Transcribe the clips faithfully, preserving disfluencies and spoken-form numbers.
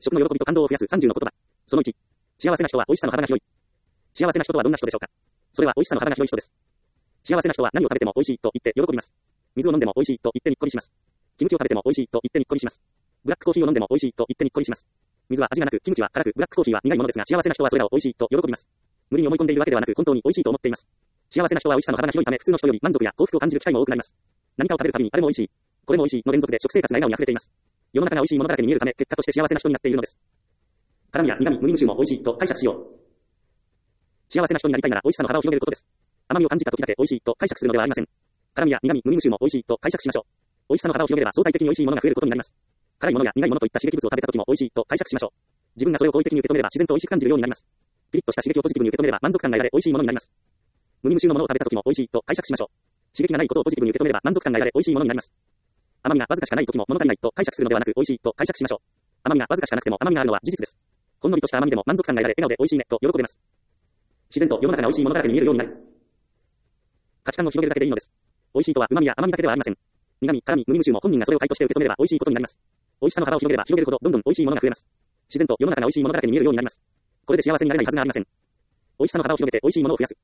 食の喜びと感動を増やすさんじゅうの言葉。そのいち。幸せな人は美味しさの幅が広い。幸せな人とはどんな人でしょうか。それは美味しさの幅が広い人です。幸せな人は何を食べても美味しいと言って喜びます。水を飲んでも美味しいと言ってにっこりします。キムチを食べても美味しいと言ってにっこりします。ブラックコーヒーを飲んでも美味しいと言ってにっこりします。水は味がなく、キムチは辛く、ブラックコーヒーは苦いものですが、幸せな人はそれらを美味しいと喜びます。無理に思い込んでいるわけではなく、本当に美味しいと思っています。幸せな人は美味しさの幅が広いため、普通の人より満足や幸福を感じる機会も多くなります。何かを食べるたびにあれも美味しい、これも美味しいの連続で食生活が笑顔に溢れています。世の中が美味しいものだらけに見えるため、結果として幸せな人になっているのです。辛みや苦み、無味無臭も美味しいと解釈しよう。幸せな人になりたいなら美味しさの幅を広げることです。甘みを感じた時だけ美味しいと解釈するのではありません。辛みや苦み、無味無臭も美味しいと解釈しましょう。美味しさの幅を広げれば相対的に美味しいものが増えることになります。辛いものや苦いものといった刺激物を食べた時も美味しいと解釈しましょう。自分がそれを好意的に受け止めれば自然と美味しく感じるようになります。ピリッとした刺激をポジティブに受け止めれば満足感が得られ美味しいものになります。無味無臭のものを食べた時も美味しいと解釈しましょう。刺激がないことをポジティブに受け止めれば満足感が得られ美味しいものになります。甘みがわずかしかない時も物足りないと解釈するのではなく美味しいと解釈しましょう。甘みがわずかしかなくても甘みがあるのは事実です。ほんのりとした甘みでも満足感が得られ笑顔で美味しいねと喜べます。自然と世の中が美味しいものだらけに見えるようになる。価値観を広げるだけでいいのです。美味しいとは旨味や甘みだけではありません。苦味、辛み、無味無臭も本人がそれを買いとして受け止めれば美味しいことになります。美味しさの幅を広げれば広げるほどどんどん美味しいものが増えます。自然と世の中が美味しいものだらけに見えるようになります。これで幸せになれないはずがありません。美味しさの幅を広げて美味しいものを増やす。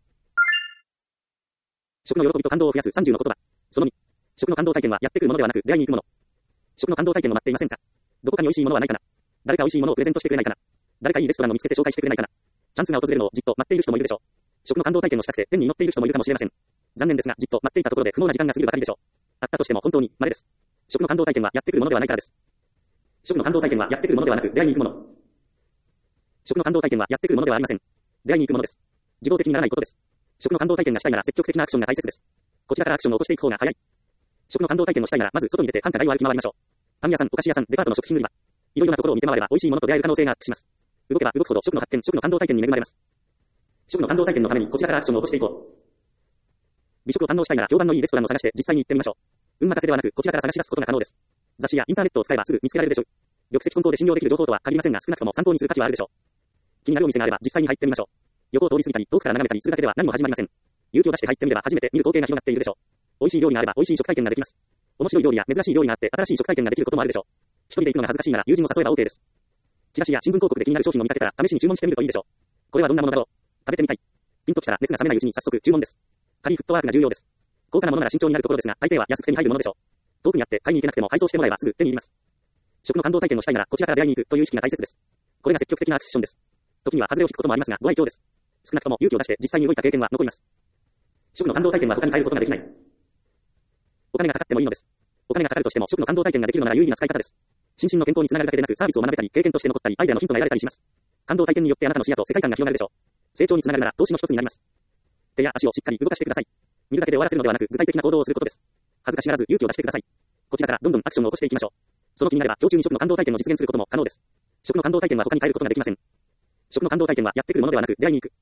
食の喜びと感動を増やすさんじゅうの言葉。そのに。食の感動体験はやってくるものではなく出会いに行くもの。食の感動体験を待っていませんか。どこかに美味しいものはないかな。誰か美味しいものをプレゼントしてくれないかな。誰かいいレストランを見つけて紹介してくれないかな。チャンスが訪れるのをじっと待っている人もいるでしょう。食の感動体験をしたくて天に祈っている人もいるかもしれません。残念ですがじっと待っていたところで不毛な時間が過ぎるばかりでしょう。あったとしても本当に稀です。食の感動体験はやってくるものではないからです。食の感動体験はやってくるものではなく出会いに行くもの。食の感動体験はやってくるものではありません。出会いに行くものです。自動的にならないことです。食の感動体験がしたいなら積極的なアクションが大切です。こちらからアクションを起こしていく方が早い。食の感動体験をしたいならまず外に出て繁華街を歩き回りましょう。パン屋さん、お菓子屋さん、デパートの食品売り場。いろいろなところを見て回れば美味しいものと出会える可能性がアップします。動けば動くほど食の発見、食の感動体験に恵まれます。食の感動体験のためにこちらからアクションを起こしていこう。美食を堪能したいなら評判のいいレストランを探して実際に行ってみましょう。運任せではなくこちらから探し出すことが可能です。雑誌やインターネットを使えばすぐ見つけられるでしょう。玉石混交で信用できる情報とは限りませんが少なくとも参考にする価値はあるでしょう。気になるお店があれば実際に入ってみましょう。横を通り過ぎたり遠くから眺めたりするだけでは何も始まりません。勇気を出して入ってみれば初めて見る光景が広がっているでしょう。美味しい料理があれば美味しい食体験ができます。面白い料理や珍しい料理があって新しい食体験ができることもあるでしょう。一人で行くのが恥ずかしいなら友人を誘えば OK です。チラシや新聞広告で気になる商品を見かけたら試しに注文してみるといいでしょう。これはどんなものだろう。食べてみたい。ピンときたら熱が冷めないうちに早速注文です。カリーフットワークが重要です。高価なものなら慎重になるところですが大抵は安く手に入るものでしょう。遠くにあって買いに行けなくても配送してもらえばすぐ手に入ります。食の感動体験をしたいならこちらから出会いに行くという意識が大切です。これが積極的なアクションです。時には外れを引くこともありますがご愛嬌です。少なくとも勇気を出して実際に動いた経験は残ります。食の感動体験は他に変えることができない。お金がかかってもいいのです。お金がかかるとしても食の感動体験ができるのなら有意義な使い方です。心身の健康につながるだけでなくサービスを学べたり経験として残ったりアイデアのヒントが得られたりします。感動体験によってあなたの視野と世界観が広がるでしょう。成長につながるなら投資の一つになります。手や足をしっかり動かしてください。見るだけで終わらせるのではなく具体的な行動をすることです。恥ずかしがらず勇気を出してください。こちらからどんどんアクションを起こしていきましょう。その気になれば今日中に食の感動体験を実現することも可能です。食の感動体験は他に変えることができません。食の感動体験はやってくるものではなく出会いに行く。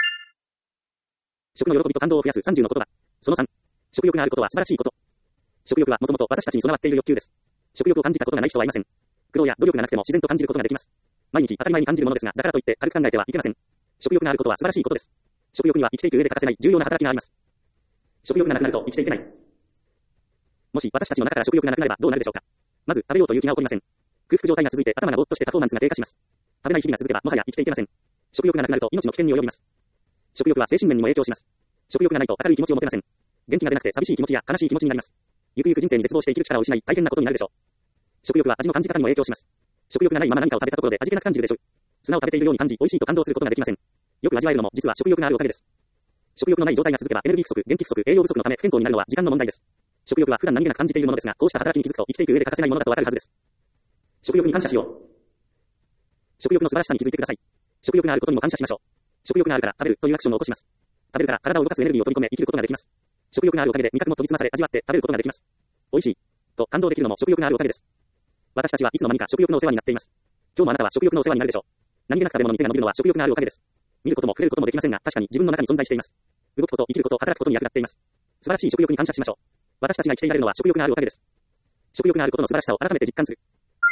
食の喜びと感動を増やすさんじゅうの言葉。そのさん。食欲があることは素晴らしいこと。食欲はもともと私たちに備わっている欲求です。食欲を感じたことがない人はいません。苦労や努力がなくても自然と感じることができます。毎日当たり前に感じるものですが、だからといって軽く考えてはいけません。食欲があることは素晴らしいことです。食欲には生きていく上で欠かせない重要な働きがあります。食欲がなくなると生きていけない。もし私たちの中から食欲がなくなればどうなるでしょうか。まず食べようという気が起こりません。空腹状態が続いて頭がぼーっとしてパフォーマンスが低下します。食べない日々が続けばもはや生きていけません。食欲がなくなると命の危険に及びます。食欲は精神面にも影響します。食欲がないと明るい気持ちを持てません。元気が出なくて寂しい気持ちや悲しい気持ちになります。ゆくゆく人生に絶望して生きる力を失い大変なことになるでしょう。食欲は味の感じ方にも影響します。食欲がないまま何かを食べたところで味気なく感じるでしょう。砂を食べているように感じ美味しいと感動することができません。よく味わえるのも実は食欲があるおかげです。食欲のない状態が続けばエネルギー不足、元気不足、栄養不足のため不健康になるのは時間の問題です。食欲は普段何気なく感じているものですが、こうした働きに気づくと生きていく上で欠かせないものだとわかるはずです。食欲に感謝しよう。食欲の素晴らしさに気づいてください。食欲があることにも感謝しましょう。食欲があるから食べるというアクションを起こします。食べるから体を動かすエネルギーを取り込め生きることができます。食欲があるおかげで味覚も研ぎ澄まされ味わって食べることができます。美味しいと感動できるのも食欲があるおかげです。私たちはいつの間にか食欲のお世話になっています。今日もあなたは食欲のお世話になるでしょう。何気なく食べ物に手が伸びるのは食欲があるおかげです。見ることも触れることもできませんが、確かに自分の中に存在しています。動くこと、生きること、働くことに役立っています。素晴らしい食欲に感謝しましょう。私たちが生きていられるのは食欲があるおかげです。食欲があることの素晴らしさを改めて実感する。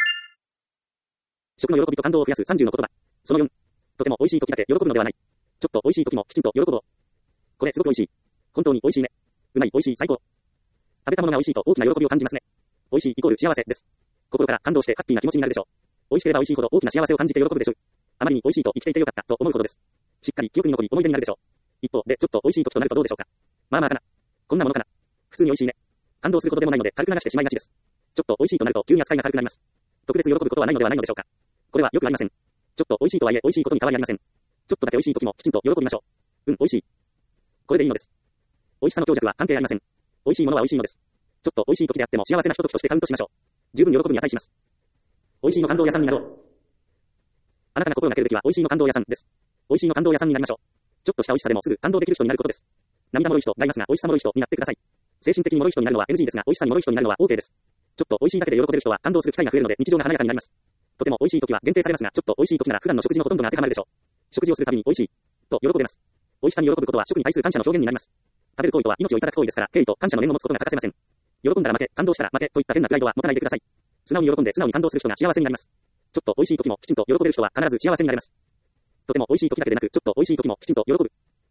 食の喜びと感動を増やすさんじゅうの言葉。そのよん。とても美味しい時だけ喜ぶのではない。ちょっと美味しい時もきちんと喜ぼう。これすごく美味しい。本当に美味しいね。うまい、美味しい、最高。食べたものが美味しいと大きな喜びを感じますね。美味しいイコール幸せです。心から感動してハッピーな気持ちになるでしょう。 美味しければ美味しいほど大きな幸せを感じて喜ぶでしょう。あまりに美味しいと生きていてよかったと思うほどです。しっかり記憶に残り思い出になるでしょう。一方で、ちょっと美味しい時となるとどうでしょうか。まあまあかな。こんなものかな。普通に美味しいね。感動することでもないので軽く流してしまいがちです。ちょっと美味しいとなると急に扱いが軽くなります。特別喜ぶことはないのではないのでしょうか。これはよくありません。ちょっと美味しいとはいえ美味しいことに変わりありません。ちょっとだけ美味しい時もきちんと喜びましょう。うん、美味しい。これでいいのです。美味しさの強弱は関係ありません。美味しいものは美味しいのです。ちょっと美味しい時であっても幸せなひとときとしてカウントしましょう。十分喜ぶに値します。美味しいの感動屋さんになろう。あなたが心がけるべきは美味しいの感動屋さんです。美味しいの感動屋さんになりましょう。ちょっとした美味しさでもすぐ感動できる人になることです。涙もろい人がいますが美味しさもろい人になってください。精神的にもろい人になるのは エヌジー ですが美味しさにもろい人になるのは オーケー です。ちょっと美味しいだけで喜べる人は感動する機会が増えるので日常が華やかになります。とても美味しい時は限定されますがちょっと美味しい時なら普段の食事のほとんどが当てはまるでしょう。食事をするたびに美味しいと喜べます。美味しさに喜ぶことは食に対する感謝の表現になります。食べる行為とは命をいただく行為ですから敬意と感謝の念を持つことが欠かせません。喜んだら負け、感動したら負けといった変なプライドは持たないでください。素直に喜んで素直に感動する人が幸せになります。ちょっと美味しい時もきちんと喜べる人は必ず幸せになれます。とても美味しい時だけでなくちょっと美味しい時もきちんと喜ぶ。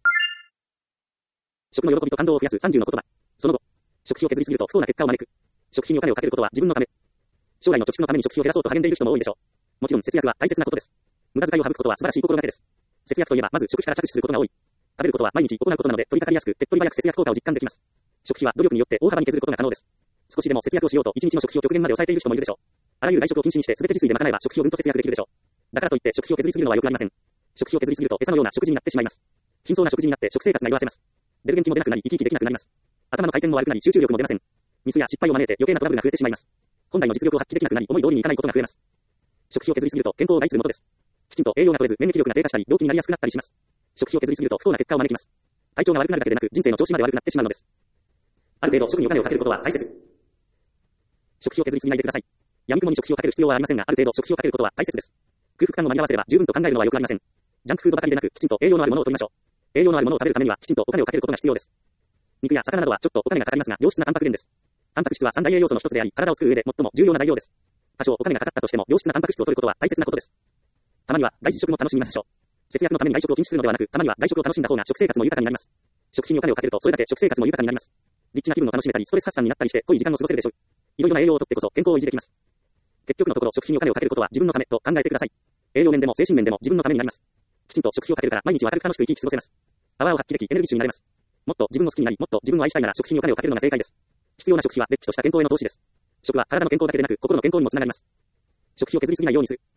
食の喜びと感動を増やすさんじゅうの言葉。その後、食費を削りすぎると不幸な結果を招く。食費にお金をかけることは自分のため。将来の貯蓄のために食費を減らそうと励んでいる人も多いでしょう。もちろん節約は大切なことです。無駄遣いを省くことは素晴らしい心がけです。節約といえばまず食費から着手することが多い。食べることは毎日行うことなので取り掛かりやすく手っ取り早く節約効果を実感できます。食費は努力によって大幅に削ることが可能です。少しでも節約をしようと一日の食費を極限まで抑えている人もいるでしょう。あらゆる外食を禁止にして全て自炊で賄えば食費をうんと節約できるでしょう。だからといって食費を削りすぎるのは良くありません。食費を削りすぎると餌のような食事になってしまいます。貧相な食事になって食生活が弱せます。出る元気も出なくなり生き生きできなくなります。頭の回転も悪くなり集中力も出ません。ミスや失敗を招いて余計なトラブルが増えてしまいます。本来の実力を発揮できなくなり思い通りにいかないことが増えます。食費を削りすぎると健康を害するものです。きちんと栄養が取れず免疫力が低下したり病気になりやすくなったりします。食費を削りすぎると不幸な結果を招きます。体調が悪くなるだけでなく人生の調子まで悪くなってしまうのです。ある程度食にお金をかけることは大切。食費を削りすぎないでください。闇雲に食費をかける必要はありませんがある程度食費をかけることは大切です。空腹感を間に合わせれば十分と考えるのはよくありません。ジャンクフードばかりでなくきちんと栄養のあるものを取りましょう。栄養のあるものを食べるためにはきちんとお金をかけることが必要です。肉や魚などはちょっとお金がかかりますが良質なタンパク源です。タンパク質は三大栄養素の一つであり体を作る上で最も重要な材料です。多少お金がかかったとしても良質なタンパク質を取ることは大切なことです。たまには外食も楽しみましょう。節約のために外食を禁止するのではなくたまには外食を楽しんだ方が食生活も豊かになります。食費にお金をかけるとそれだけ食生活も豊かになります。リッチな気分を楽しめたりストレス発散になったりして濃い時間を過ごせるでしょう。いろいろな栄養をとってこそ健康を維持できます。結局のところ食費にお金をかけることは自分のためと考えてください。栄養面でも精神面でも自分のためになります。きちんと食費をかけるから毎日は明るく楽しく生き生き過ごせます。パワーを発揮できエネルギッシュになれます。もっと自分を好きになりもっと自分を愛したいなら食費にお金をかけるのが正解です。必要な食費はれっきとした健康への投資です。食は体の健康だけでなく心の健康にもつながります。食費を削りすぎないようにする。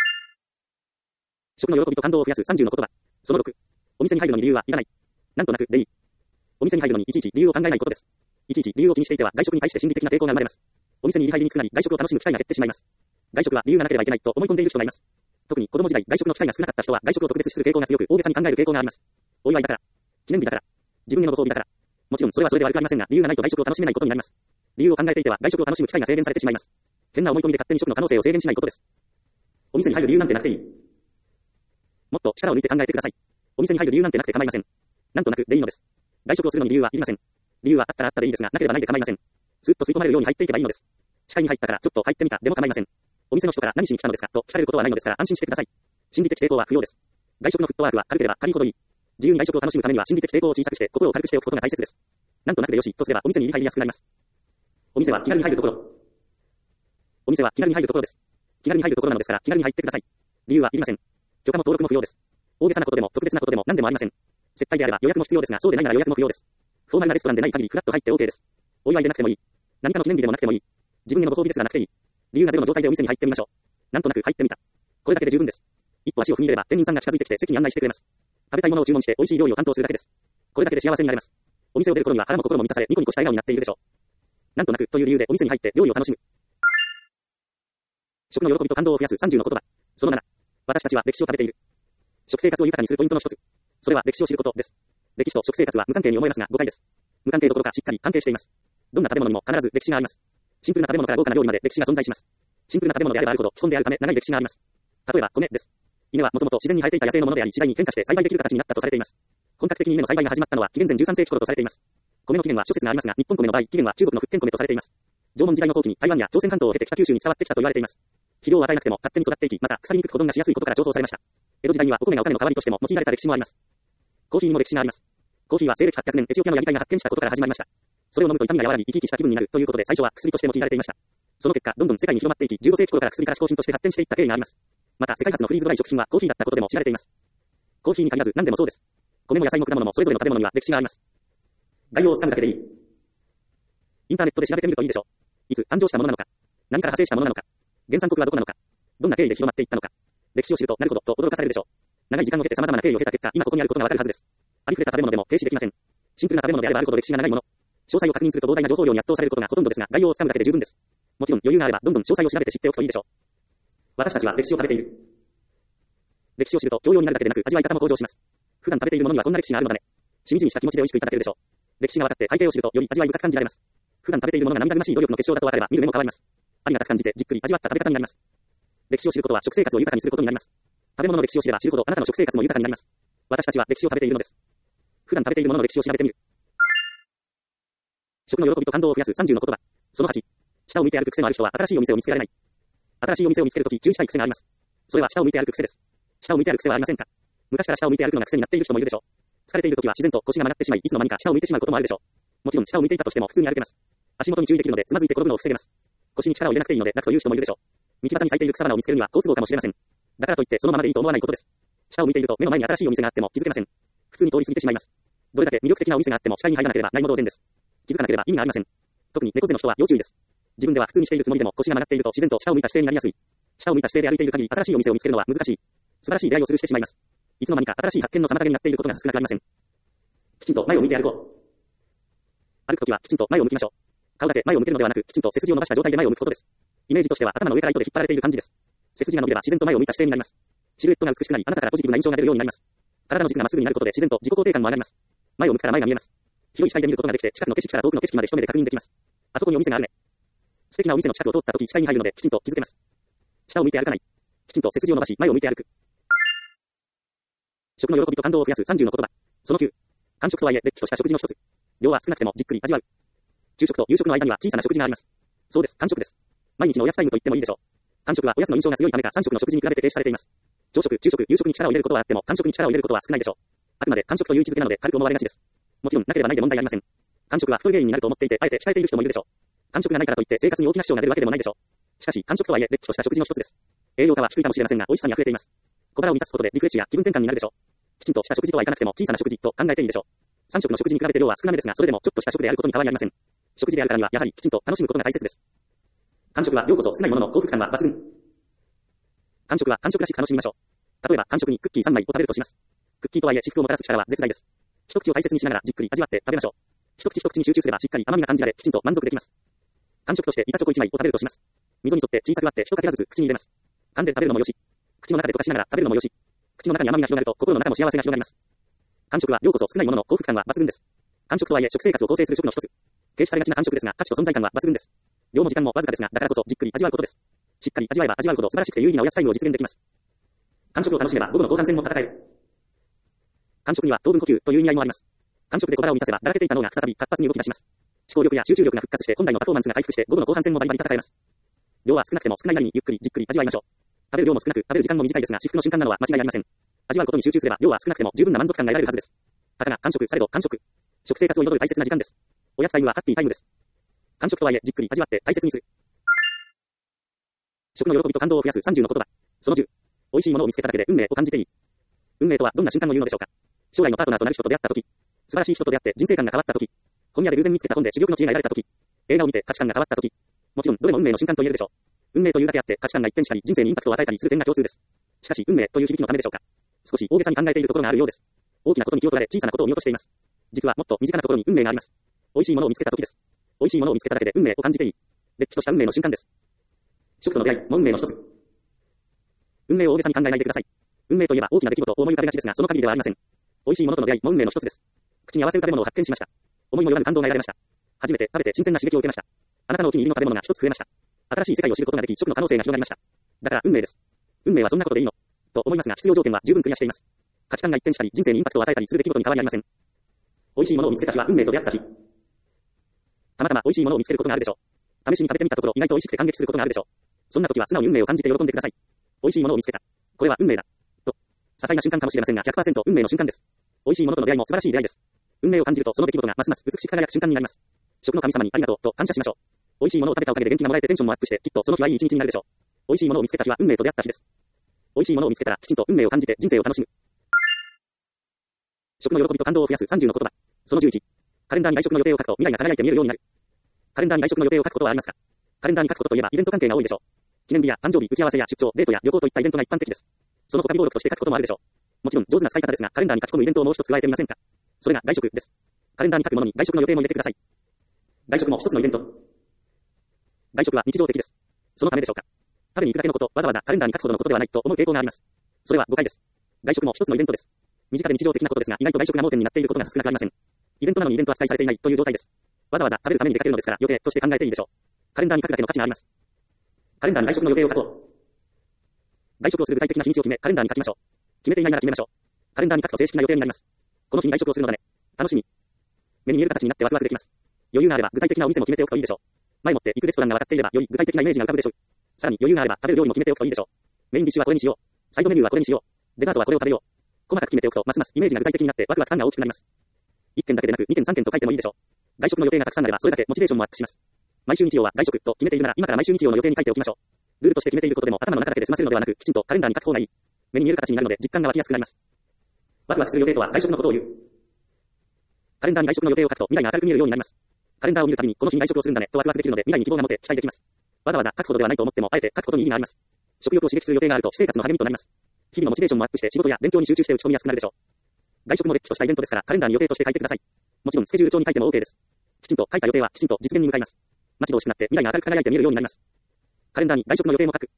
食の喜びと感動を増やすさんじゅうの言葉。そのろく。お店に入るのに理由はいらない。なんとなくでいい。お店に入るのにいちいち理由を考えないことです。いちいち理由を気にしていては外食に対して心理的な抵抗が生まれます。お店に入りにくくなり外食を楽しむ機会が減ってしまいます。外食は理由がなければいけないと思い込んでいる人がいます。特に子供時代外食の機会が少なかった人は外食を特別視する傾向が強く大げさに考える傾向があります。お祝いだから、記念日だから、自分へのご褒美だから。もちろんそれはそれで悪くありませんが理由がないと外食を楽しめないことになります。理由を考えていては外食を楽しむ機会が制限されてしまいます。変な思い込みで勝手に食の可能性を制限しないことです。お店に入る理由なんてなくていい。もっと力を抜いて考えてください。お店に入る理由なんてなくて構いません。なんとなくでいいのです。外食をするのに理由はいりません。理由はあったらあったでいいですがなければないで構いません。ずっと吸い込まれるように入っていけばいいのです。視界に入ったからちょっと入ってみたでも構いません。お店の人から何しに来たのですかと聞かれることはないのですから安心してください。心理的抵抗は不要です。外食のフットワークは軽ければ軽いほどいい。自由に外食を楽しむためには心理的抵抗を小さくして心を軽くしておくことが大切です。なんとなくでよしとすればお店に入りやすくなります。お店は気軽に入るところ。お店は気軽に入るところです。気軽に入るところなのですから気軽に入ってください。理由はいりません。許可も登録も不要です。大げさなことでも特別なことでも何でもありません。接待であれば予約も必要ですがそうでないなら予約も不要です。フォーマルなレストランでない限りフラッと入って OK です。お祝いでなくてもいい。何かの記念日でもなくてもいい。自分へのご褒美ですがなくていい。理由がゼロの状態でお店に入ってみましょう。なんとなく入ってみた。これだけで十分です。一歩足を踏み入れれば店員さんが近づいてきて席に案内してくれます。食べたいものを注文して美味しい料理を担当するだけです。これだけで幸せになれます。お店を出る頃には腹も心も満たされニコニコした笑顔になっているでしょう。なんとなくという理由でお店に入って料理を楽しむ。食の喜びと感動を増やすさんじゅうの言葉。そのなな。私たちは歴史を食べている。食生活を豊かにするポイントの一つ。それは歴史を知ることです。歴史と食生活は無関係に思えますが誤解です。無関係どころかしっかり関係しています。どんな食べ物にも必ず歴史があります。シンプルな食べ物から豪華な料理まで歴史が存在します。シンプルな食べ物であればあるほど基本であるため長い歴史があります。例えば米です。稲はもともと自然に生えていた野生のものであり次第に変化して栽培できる形になったとされています。本格的に稲の栽培が始まったのは紀元前じゅうさん世紀頃とされています。米の起源は諸説がありますが日本米の場合起源は中国の福建米とされています。縄文時代の後期に台湾や朝鮮半島を経て北九州に伝わってきたと言われています。肥料を与えなくても勝手に育っていきまた腐りにくく保存がしやすいことから重宝されました。江戸時代にはお米がお金の代わりとしても用いられた歴史もあります。コーヒーにも歴史があります。コーヒーは西暦はっぴゃくねんエチオピアのヤギ隊が発見したことから始まりました。それを飲むと痛みが和らぎ生き生きした気分になるということで最初は薬として用いられていました。 その結果、どんどん世界に広まっていき、じゅうご世紀頃から薬から嗜好品として発展していった経緯があります。また、世界初のフリーズドライ食品はコーヒーだったことでも知られています。コーヒーに限らず何でもそうです。米も野菜も果物もそれぞれの食べ物には歴史があります。概要をつかむだけでいい。インターネットで調べてみるといいでしょう。いつ誕生したものなのか、何から派生したものなのか、原産国はどこなのか、どんな経緯で広まっていったのか、歴史を知るとなるほどと驚かされるでしょう。長い時間を経て様々な経緯を経た結果、今ここにあることがわかるはずです。ありふれた食べ物でも軽視できません。シンプルな食べ物であればあるほど歴史が長いもの。詳細を確認すると膨大な情報量に圧倒されることがほとんどですが、概要をつかむだけで十分です。もちろん余裕があればどんどん詳細を調べて知っておくといいでしょう。私たちは歴史を食べている。歴史を知ると教養になるだけでなく味わい方も向上します。普段食べているものにはこんな歴史があるのだね。しみじみした気持ちで美味しくいただけるでしょう。歴史が分かって背景を知るとより味わい深く感じられます。普段食べているものが涙ぐましい努力の結晶だと分かれば見る目も変わります。ありがたく感じてじっくり味わった食べ方になります。歴史を知ることは食生活を豊かにすることになります。食べ物の歴史を知れば知るほどあなたの食生活も豊かになります。私たちは歴史を食べているのです。普段食べているものの歴史を調べてみる。食の喜びと感動を増やすさんじゅうの言葉。そのはち。下を向いて歩く癖のある人は新しいお店を見つけられない。新しいお店を見つけるとき注意したい癖があります。それは下を向いて歩く癖です。下を向いて歩く癖はありませんか？昔から下を向いて歩くのが癖になっている人もいるでしょう。疲れているときは自然と腰が曲がってしまい、いつの間にか下を向いてしまうこともあるでしょう。もちろん下を向いていたとしても普通に歩けます。足元に注意できるのでつまずいて転ぶのを防げます。腰に力を入れなくていいので楽という人もいるでしょう。道端に咲いている草花を見つけるには好都合かもしれません。だからといってそのままでいいと思わないことです。下を向いていると目の前に新しいお店があっても気づけません。普通に通り過ぎてしまいます。どれだけ魅力的なお店があっても視界に入らなければないも同然です。気づかなければ意味がありません。特に猫背の人は要注意です。自分では普通にしているつもりでも腰が曲がっていると自然と下を向いた姿勢になりやすい。下を向いた姿勢で歩いている限り新しいお店を見つけるのは難しい。素晴らしい出会いをするしてしまいます。いつの間にか新しい発見の妨げになっていることが少なくありません。きちんと前を向いて歩こう。歩くときはきちんと前を向きましょう。顔だけ前を向けるのではなく、きちんと背筋を伸ばした状態で前を向くことです。イメージとしては頭の上から糸で引っ張られている感じです。背筋が伸びれば自然と前を向いた姿勢になります。シルエットが美しくなり、あなたからポジティブな印象が出るようになります。体の軸がまっすぐになることで自然と自己肯定感も上がります。前を向くから前が見えます。広い視界で見ることができて、近くの景色から遠くの景色まで一目で確認できます。あそこにお店があるね。素敵なお店の近くを通ったとき視界に入るのできちんと気づけます。下を向いて歩かない。きちんと背筋を伸ばし前を向いて歩く。食の喜びと感動を増やすさんじゅうの言葉。そのきゅう。間食とはいえ、れっきとした食事の一つ。量は少なくてもじっくり味わう。昼食と夕食の間には小さな食事があります。そうです、間食です。毎日のおやつタイムと言ってもいいでしょう。間食はおやつの印象が強いためかさん食の食事に比べて停止されています。朝食、昼食、夕食に力を入れることはあっても、間食に力を入れることは少ないでしょう。あくまで間食という位置づけなので軽く思われがちです。もちろん、なければないで問題ありません。間食は太り原因になると思っていて、あえて控えている人もいるでしょう。間食がないからといって生活に大きな支障が出るわけでもないでしょう。しかし、間食とはいえ、れっきとした食事の一つです。栄養価は低いかもしれませんが、美味しさに溢れています。小腹を満たすことでリフレッシュや気分転換になるでしょう。きちんとした食事とはいかなくても小さな食事と考えていいでしょう。さん食の食事に比べて量は少なめですが、それでもちょっとした食であることに変わりありません。食事であるからには、やはりきちんと楽しむことが大切です。間食は量こそ少ないものの幸福感は抜群。間食は間食らしく楽しみましょう。例えば間食にクッキーさんまいを食べるとします。クッキーとはいえ至福をもたらす力は絶大です。一口を大切にしながらじっくり味わって食べましょう。一口一口に集中すればしっかり甘みが感じられ、きちんと満足できます。間食として板チョコいちまいを食べるとします。溝に沿って小さく割って一かけらずつ口に入れます。噛んで食べるのもよし、口の中で溶かしながら食べるのもよし、口の中に甘みが広がると心の中も幸せが広がります。間食は量こそ少ないものの幸福感は抜群です。間食とはいえ食生活を構成する食の一つ。軽視されがちな間食ですが価値と存在感は抜群です。量も時間もわずかですが、だからこそじっくり味わうことです。しっかり味わえば味わうほど素晴らしくて有意義なおやつタイムを実現できます。間食を楽しめば午後の後半戦も戦える。間食には糖分補給という意味合いもあります。間食で小腹を満たせばだらけていた脳が再び活発に動き出します。思考力や集中力が復活して本来のパフォーマンスが回復して午後の後半戦もバリバリ戦えます。量は少なくても少ないなりにゆっくりじっくり味わいましょう。食べる量も少なく食べる時間も短いですが至福の瞬間なのは間違いありません。味わうことに集中すれば量は少なくても十分な満足感が得られるはずです。たかが間食されど間食。食生活を彩る大切な時間です。おやつタイムはハッピータイムです。間食とはいえじっくり味わって大切にする。食の喜びと感動を増やすさんじゅうの言葉。そのじゅう。美味しいものを見つけただけで運命を感じていい。運命とはどんな瞬間を言うのでしょうか。将来のパートナーとなる人と出会った時、素晴らしい人と出会って人生観が変わった時、本屋で偶然見つけた本で珠玉の知恵が得られた時、映画を見て価値観が変わった時、もちろんどれも運命の瞬間と言えるでしょう。運命というだけあって価値観が一変したり人生にインパクトを与えたりする点が共通です。しかし運命という響きのためでしょうか。少し大げさに考えているところがあるようです。大きなことに気を取られ小さなことを見落としています。実はもっと身近なところに運命があります。美味しいものを見つけた時です。美味しいものを見つけただけで運命を感じていい。れっきとした運命の瞬間です。食との出会いも運命の一つ。運命を大げさに考えないでください。運命といえば大きな出来事を思い浮かべがちですが、その限りではありません。美味しいものとの出会いも運命の一つです。口に合わせる食べ物を発見しました。思いもよらぬ感動が得られました。初めて食べて新鮮な刺激を受けました。あなたのお気に入りの食べ物が一つ増えました。新しい世界を知ることができ、食の可能性が広がりました。だから運命です。運命はそんなことでいいのと思いますが、必要条件は十分クリアしています。価値観が一変したり、人生にインパクトを与えたりする出来事に変わりありません。美味しいものを見つけた日は運命と出会った日。たまたま美味しいものを見つけることがあるでしょう。試しに食べてみたところ、意外と美味しくて感激することがあるでしょう。そんな時は素直に運命を感じて喜んでください。美味しいものを見つけた。これは運命だ。と。些細な瞬間かもしれませんが、ひゃくパーセント 運命の瞬間です。美味しいものとの出会いも素晴らしい出会いです。運命を感じるとその出来事がますます美しく輝く瞬間になります。食の神様にありがとうと感謝しましょう。 美味しいものを食べたおかげで元気がもらえてテンションもアップして、きっとその日はいい一日になるでしょう。美味しいものを見つけた日は運命と出会った日です。美味しいものを見つけたら、きちんと運命を感じて人生を楽しむ。食の喜びと感動を増やすさんじゅうの言葉。そのじゅういち。カレンダーに外食の予定を書くと未来が輝いて見えるようになる。カレンダーに外食の予定を書くことはありますか？カレンダーに書くことといえばイベント関係が多いでしょう。記念日や誕生日、打ち合わせや出張、デートや旅行といったイベントが一般的です。その他備忘録として書くこともあるでしょう。もちろん上手な使い方ですが、カレンダーに書き込むイベントをもう一つ加えてみませんか？それが外食です。カレンダーに書くものに外食の予定も入れてください。外食も一つのイベント。外食は日常的です。そのためでしょうか。食べに行くだけのこと、わざわざカレンダーに書くほどのことではないと思う傾向があります。それは誤解です。外食も一つのイベントです。身近で日常的なことですが、意外と外食が盲点になっていることが少なくありません。イベントなのにイベント扱いされていないという状態です。わざわざ食べるために出かけるのですから、予定として考えていいでしょう。カレンダーに書くだけの価値があります。カレンダーに外食の予定を書こう。外食をする具体的な日にちを決め、カレンダーに書きましょう。決めていないなら決めましょう。カレンダーに書くと正式な予定になります。この日に外食をするのだね。楽しみ。目に見える形になってワクワクできます。余裕があれば具体的なお店も決めておくといいでしょう。前もって行くレストランが分かっていればより具体的なイメージが浮かぶでしょう。さらに余裕があれば食べる料理も決めておくといいでしょう。メインディッシュはこれにしよう。サイドメニューはこれにしよう。デザートはこれを食べよう。細かく決めておくとますますイメージが具体的になってワクワク感が大きくなります。いっけんだけでなくにけんさんけんと書いてもいいでしょう。外食の予定がたくさんあればそれだけモチベーションもアップします。毎週日曜は外食と決めているなら今から毎週日曜の予定に書いておきましょう。ルールとして決めていることでも頭の中だけで済ませるのではなくきちんとカレンダーに書く方がいい。目に見える形になるので実感が湧きやすくなります。ワクワクする予定とは外食のことを言う。カレンダーに外食の予定を書くと未来が明るく見えるようになります。カレンダーを見るたびにこの日に外食をするんだねとワクワクできるので未来に希望が持て期待できます。わざわざ書くほどではないと思ってもあえて書くことに意味があります。食欲を刺激する予定があると私生活の励みとなります。日々のモチベーションもアップして仕事や勉強に集中して打ち込みやすくなるでしょう。外食もれっきとしたイベントですからカレンダーに予定として書いてください。もちろんスケジュール帳に書いても OK です。きちんと書いた予定はきちんと実現に向かいます。待ち遠しくなって未来が明るく輝いて見えるようになります。カレンダーに外食の予定も書く。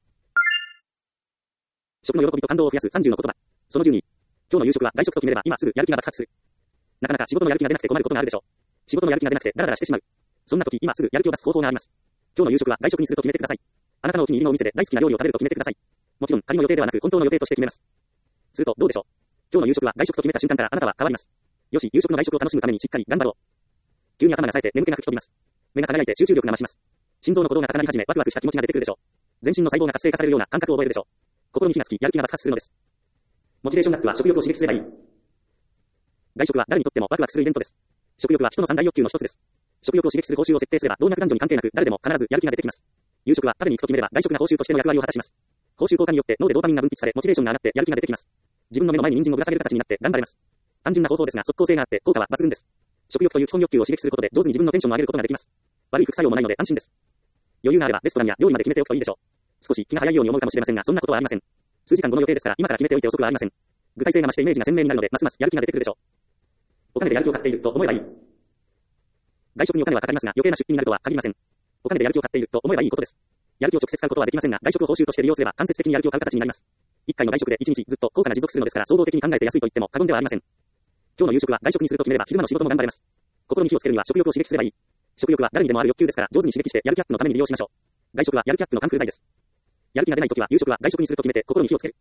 食の喜びと感動を増やすさんじゅうの言葉。そのじゅうに。今日の夕食は外食と決めれば今すぐやる気が爆発する。なかなか仕事のやる気が出なくて困ることがあるでしょう。仕事のやる気が出なくてダラダラしてしまう。そんな時今すぐやる気を出す方法があります。今日の夕食は外食にすると決めてください。あなたのお気に入りのお店で大好きな料理を食べると決めてください。もちろん仮の予定ではなく本当の予定として決めます。するとどうでしょう。今日の夕食は外食と決めた瞬間からあなたは変わります。よし、夕食の外食を楽しむためにしっかり頑張ろう。急に頭が冴えて眠気が吹き飛びます。目が輝いて集中力が増します。心臓の鼓動が高鳴り始めワクワクした気持ちが出てくるでしょう。全身の細胞が活性化されるような感覚を覚えるでしょう。心に火がつきやる気が爆発するのです。モチベーションアップは食欲を刺激すればいい。外食は誰にとってもワクワクするイベントです。食欲は人の三大欲求の一つです。食欲を刺激する報酬を設定すれば老若男女に関係なく誰でも必ずやる気が出てきます。夕食は食べに行くと決めれば外食が報酬としての役割を果たします。報酬効果によって脳でドーパミンが分泌されモチベーションが上がってやる気が出てきます。自分の目の前に人参をぶら下げる形になって頑張れます。単純な方法ですが即効性があって効果は抜群です。食欲という基本欲求を刺激することで上手に自分のテンションを上げることができます。悪い副作用もないので安心です。余裕があればレストランや料理まで決めておくといいでしょう。少し気が早いように思うかもしれませんがそんなことはありません。数時間後の予定ですから今から決めておいて遅くはありません。具体性が増してイメージが鮮明になるのでますますやる気が出てくるでしょう。お金でやる気を買っていると思えばいい。外食にお金はかかりますが余計な出費になるとは限りません。お金でやる気を買っていると思えばいいことです。やる気を直接買うことはできませんが外食を報酬として利用すれば間接的にやる気を買う形になります。いっかいの外食でいちにちずっと効果が持続するのですから総合的に考えて安いと言っても過言ではありません。今日の夕食は外食にすると決めれば昼間の仕事も頑張れます。心に火をつけるには食欲を刺激すればいい。食欲は誰にでもある欲求ですから上手に刺激してやる気アップのために利用しましょう。外食はやる気アップの関空剤です。やる気が出ないときは夕食は外食にすると決めて心に火をつける。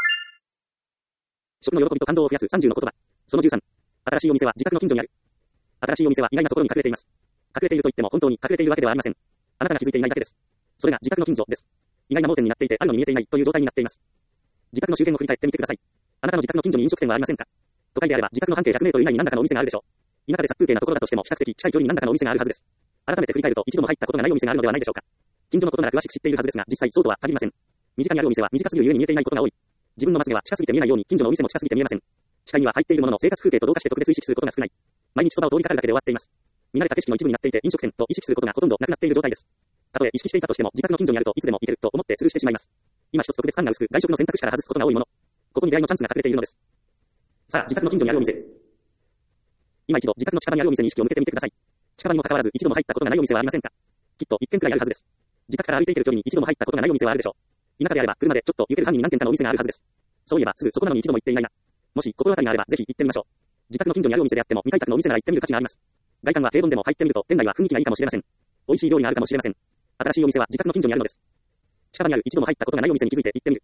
食の喜びと感動を増やすさんじゅうの言葉。そのじゅうさん。新しいお店は自宅の近所にある。新しいお店は意外なところに隠れています。隠れていると言っても本当に隠れているわけではありません。あなたが気づいていないだけです。それが自宅の近所です。意外な盲点になっていてあるのに見えていないという状態になっています。自宅の周辺を振り返ってみてください。あなたの自宅の近所に飲食店はありませんか？都会であれば自宅の半径ひゃくメートル以内に何らかのお店があるでしょう。田舎で殺風景なところだとしても比較的近い距離に何らかのお店があるはずです。改めて振り返ると一度も入ったことがないお店があるのではないでしょうか。近所のことなら詳しく知っているはずですが実際そうとは限りません。身近にあるお店は短すぎるゆえに見えていないことが多い。自分のまつげは近すぎて見えないように近所のお店も近すぎて見えません。視界には入っているものの生活風景と同化して特別意識することが少ない。毎日そばを通りかかるだけで終わっています。見慣れた景色の一部になっていて飲食店と意識することがほとんどなくなっている状態です。たとえ意識していたとしても自宅の近所にあるといつでも行けると思ってスルーしてしまいます。今一つ特別感が薄く外食の選択肢から外すことが多いもの。ここに出会いのチャンスが隠れているのです。さあ自宅の近所にあるお店。今一度自宅の近場にあるお店に意識を向けてみてください。近場にもかかわらず一度も入ったことがないお店はありませんか？きっと一軒くらいあるはずです。自宅から歩いていける距離に一度も入ったことがないお店はあるでしょう。田舎であれば車でちょっと行ける範囲に何軒かのお店があるはずです。そういえばすぐそこなのに一度も行っていないな。もし心当たりがあればぜひ行ってみましょう。自宅の近所にあるお店であっても未開拓のお店なら行ってみる価値があります。外観は平凡でも入ってみると店内は雰囲気がいいかもしれません。美味しい料理があるかもしれません。新しいお店は自宅の近所にあるのです。近場にある一度も入ったことがないお店に気づいて行ってみる。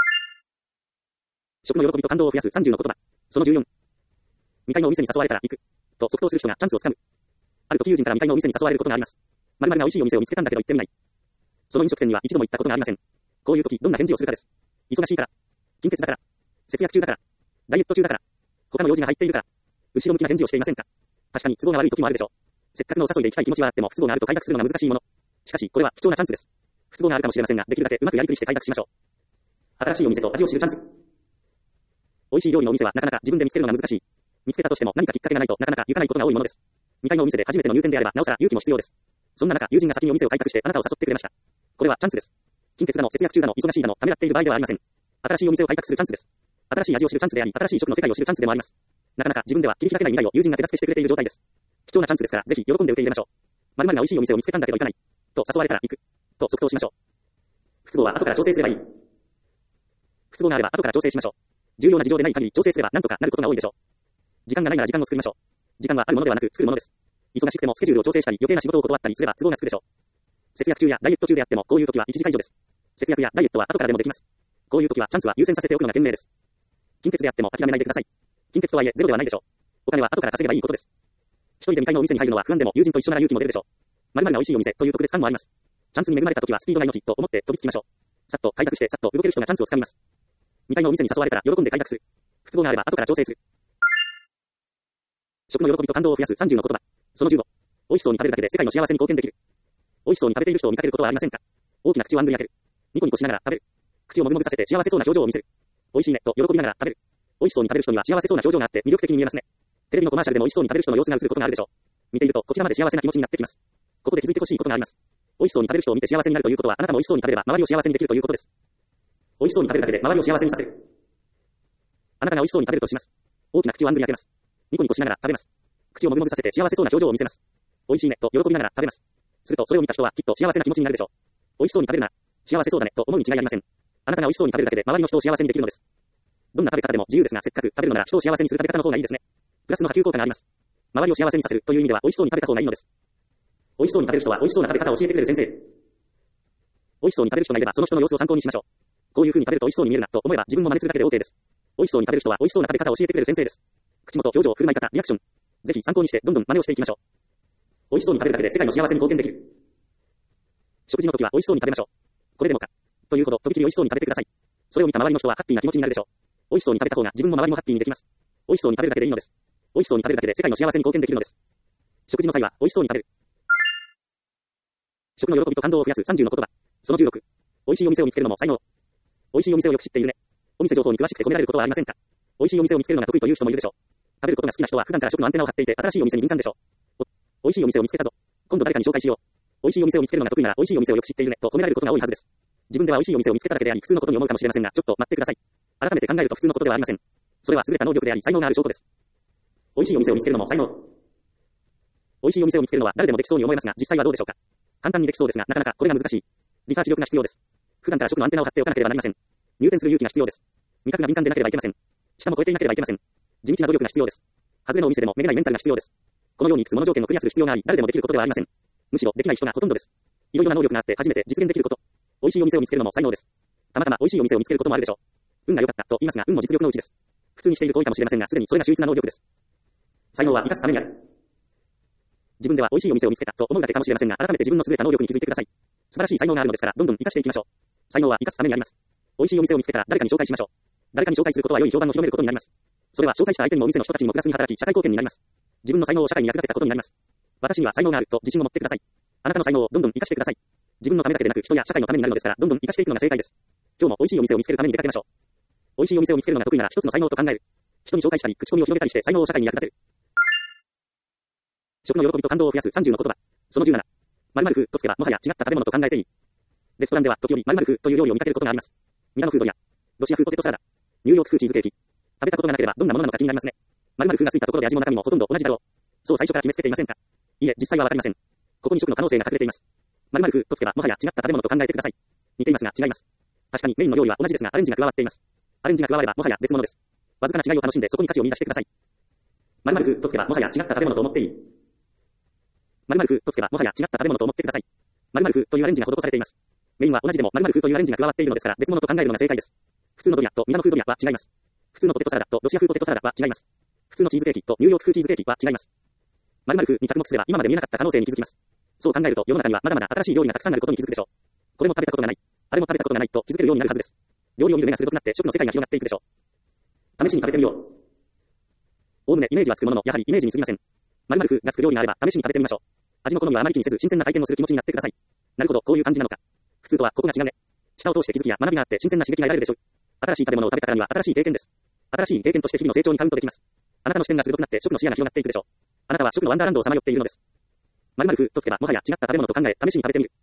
食の喜びと感動を増やすさんじゅうの言葉。そのじゅうよん。にかいのお店に誘われたら行く。と即答する人がチャンスをつかむ。ある時友人からにかいのお店に誘われることがあります。〇〇が美味しいお店を見つけたんだけど行ってみない。その飲食店には一度も行ったことがありません。こういう時どんな返事をするかです。忙しいから。金欠だから。節約中だから。ダイエット中だから。他の用事が入っているから。後ろ向きな返事をしていませんか？確かに都合が悪い時もあるでしょう。せっかくのお誘いで行きたい気持ちはあっても不都合があると快諾するのが難しいもの。 しかし、これは貴重なチャンスです。不都合があるかもしれませんが、できるだけうまくやりくりして開拓しましょう。新しいお店と味を知るチャンス。美味しい料理のお店はなかなか自分で見つけるのが難しい。見つけたとしても何かきっかけがないとなかなか行かないことが多いものです。にかいのお店で初めての入店であれば、なおさら勇気も必要です。そんな中、友人が先にお店を開拓してあなたを誘ってくれました。これはチャンスです。金欠だの、節約中だの、忙しいだの、ためらっている場合ではありません。新しいお店を開拓するチャンスです。新しい味を知るチャンスであり、新しい食の世界を知るチャンスでもあります。なかなか自分では切り開けない未来を友人が手助けしてくれている状態です。貴重なチャンスですから、ぜひ喜んで受け入れましょう。〇〇が美味しいお店を見つけたんだけど行かない。と誘われたら行く。と即答しましょう。不都合は後から調整すればいい。不都合があれば後から調整しましょう。重要な事情でない限り調整すれば何とかなることが多いでしょう。時間がないなら時間を作りましょう。時間はあるものではなく作るものです。忙しくてもスケジュールを調整したり余計な仕事を断ったりすれば都合がつくでしょう。節約中やダイエット中であってもこういう時は一時解除です。節約やダイエットは後からでもできます。こういう時はチャンスは優先させておくのが賢明です。金欠であっても諦めないでください。金欠とはいえゼロではないでしょう。お金は後から稼げばいいことです。一人でにかいのお店に入るのは不安でも友人と一緒なら勇気も出るでしょう。〇〇が美味しいお店という特別感もあります。チャンスに恵まれた時はスピードが命と思って飛びつきましょう。さっと開拓してさっと動ける人がチャンスをつかみます。にかいのお店に誘われたら喜んで開拓する。不都合があれば後から調整する。食の喜びと感動を増やすさんじゅうの言葉。そのじゅうご。美味しそうに食べるだけで世界の幸せに貢献できる。美味しそうに食べている人を見かけることはありませんか？大きな口をあんぐり開ける。ニコニコしながら食べる。口をもぐもぐさせて幸せそうな表情を見せる。美味しいねと喜びながら食べる。美味しそうに食べる人には幸せそうな表情があって魅力的に見えますね。テレビのコマーシャルでも美味しそうに食べる人の様子が映ることがあるでしょう。見ているとこちらまで幸せな気持ちになってきます。ここで気づいてほしいことがあります。美味しそうに食べる人を見て幸せになるということはあなたも美味しそうに食べれば周りを幸せにできるということです。美味しそうに食べるだけで周りを幸せにさせる。あなたが美味しそうに食べるとします。大きな口をあんぐり開けます。ニコニコしながら食べます。口をもぐもぐさせて幸せそうな表情を見せます。美味しいねと喜びながら食べます。するとそれを見た人はきっと幸せな気持ちになるでしょう。美味しそうに食べるなら幸せそうだねと思うに違いありません。あなたが美味しそうに食べるだけで周りの人を幸せにできるのです。どんな食べ方でも自由ですが、せっかく食べるのなら人を幸せにする食べ方の方がいいですね。プラスの波及効果があります。周りを幸せにさせるという意味では美味しそうに食べた方がいいのです。美味しそうに食べる人は美味しそうな食べ方を教えてくれる先生。美味しそうに食べる人がいればその人の様子を参考にしましょう。こういう風に食べると美味しそうに見えるなと思えば自分も真似するだけで OK です。美味しそうに食べる人は美味しそうな食べ方を教えてくれる先生です。口元、表情、振る舞い方、リアクション。ぜひ参考にしてどんどん真似をしていきましょう。美味しそうに食べるだけで世界の幸せに貢献できる。食事の時は美味しそうに食べましょう。これでもか。というほどとびきり美味しそうに食べてください。それを見た周りの人はハッピーな気持ちになるでしょう。美味しそうに食べた方が自分も周りもハッピーにできます。美味しそうに食べるだけでいいのです。美味しそうに食べるだけで世界の幸せに貢献できるのです。食事の際は美味しそうに食べる。食の喜びと感動を増やすさんじゅうの言葉。そのじゅうろく。美味しいお店を見つけるのも才能。美味しいお店をよく知っているね。お店情報に詳しくて褒められることはありませんか？美味しいお店を見つけるのが得意という人もいるでしょう。食べることが好きな人は普段から食のアンテナを張っていて新しいお店に敏感でしょう。お、美味しいお店を見つけたぞ。今度誰かに紹介しよう。美味しいお店を見つけるのが得意なら美味しいお店をよく知っているねと褒められることが多いはずです。自分では美味しいお店を見つけただけであり普通のことに思うかもしれませんが、ちょっと待ってください。改めて考えると普通のことではありません。それは優れた能力であり才能がある証拠です。美味しいお店を見つけるのも才能。美味しいお店を見つけるのは誰でもできそうに思いますが、実際はどうでしょうか。簡単にできそうですが、なかなかこれが難しい。リサーチ力が必要です。普段から食のアンテナを張っておかなければなりません。入店する勇気が必要です。味覚が敏感でなければいけません。舌も超えていなければいけません。地道な努力が必要です。外れのお店でもめげないメンタルが必要です。このようにいくつもの条件をクリアする必要があり、誰でもできることではありません。むしろできない人がほとんどです。いろいろな能力があって初めて実現できること。美味しいお店を見つけるのも才能です。たまたま美味しいお店を見つけることもあるでしょう。運が良かったと言いますが、運も実力のうちです。普通にしていると多いかもしれませんが、すでにそれが秀逸な能力です。才能は生かすためにある。自分では美味しいお店を見つけたと思うだけかもしれませんが、改めて自分の優れた能力に気づいてください。素晴らしい才能があるのですから、どんどん生かしていきましょう。才能は生かすためにあります。美味しいお店を見つけたら誰かに紹介しましょう。誰かに紹介することは良い評判を広めることになります。それは紹介した相手にもお店の人たちにもプラスに働き、社会貢献になります。自分の才能を社会に役立てたことになります。私には才能があると自信を持ってください。あなたの才能をどんどん生かしてください。自分のためだけでなく人や社会のためになるのですから、どんどん生かしていくのが正解です。今日も美味しいお店を見つけるために出かけましょう。美味しいお店を見つけるのが得意なら一つの才能と考える。人に紹介したり、口コミを広げたりして才能を社会に役立てる。食の喜びと感動を増やすさんじゅうの言葉。そのじゅうなな。〇〇風とつけばもはや違った食べ物と考えていい。レストランでは時折〇〇風という料理を見かけることがあります。ミラノフードやロシア風ポテトサラダ、ニューヨーク風チーズケーキ。食べたことがなければどんなものなのか気になりますね。〇〇風がついたところで味も中身もほとんど同じだろう。そう最初から決めつけていませんか。いいえ、実際はわかりません。ここに食の可能性が隠れています。〇〇風とつけばもはや違った食べ物と考えてください。似ていますが違います。確かにメインの料理は同じですがアレンジが加わっています。アレンジが加わればもはや別物です。わずかな違いを楽しんでそこに価値を見出してください。〇〇風とつけばもはや違った食べ物と思っていい。〇〇風とつけばもはや違った食べ物と思ってください。〇〇風というアレンジが施されています。メインは同じでも〇〇風というアレンジが加わっているのですから別物と考えるのが正解です。普通のドリアとミラノ風ドリアは違います。普通のポテトサラダとロシア風ポテトサラダは違います。普通のチーズケーキとニューヨーク風チーズケーキは違います。〇〇風に着目すれば今まで見えなかった可能性に気づきます。そう考えると世の中にはまだまだ新しい料理がたくさんあることに気づくでしょう。これも食べたことがない、あれも食べたことがないと気づけるようになるはずです。料理を見る目が鋭くなって食の世界が広がっていくでしょう。試しに食べてみよう。おおむねイメージはつくもののやはりイメージに過ぎません。〇〇風がつく料理があれば試しに食べてみましょう。味の好みはあまり気にせず新鮮な体験をする気持ちになってください。 なるほど、こういう感じなのか。普通とはここが違うね。舌を通して気づきや学びがあって新鮮な刺激が得られるでしょう。新しい食べ物を食べたからには新しい経験です。新しい経験として日々の成長にカウントできます。あなたの視点が鋭くなって食の視野が広がっていくでしょう。あなたは食のワンダーランドをさまよっているのです。〇〇風とつけばもはや違った食べ物と考え、試しに食べてみる。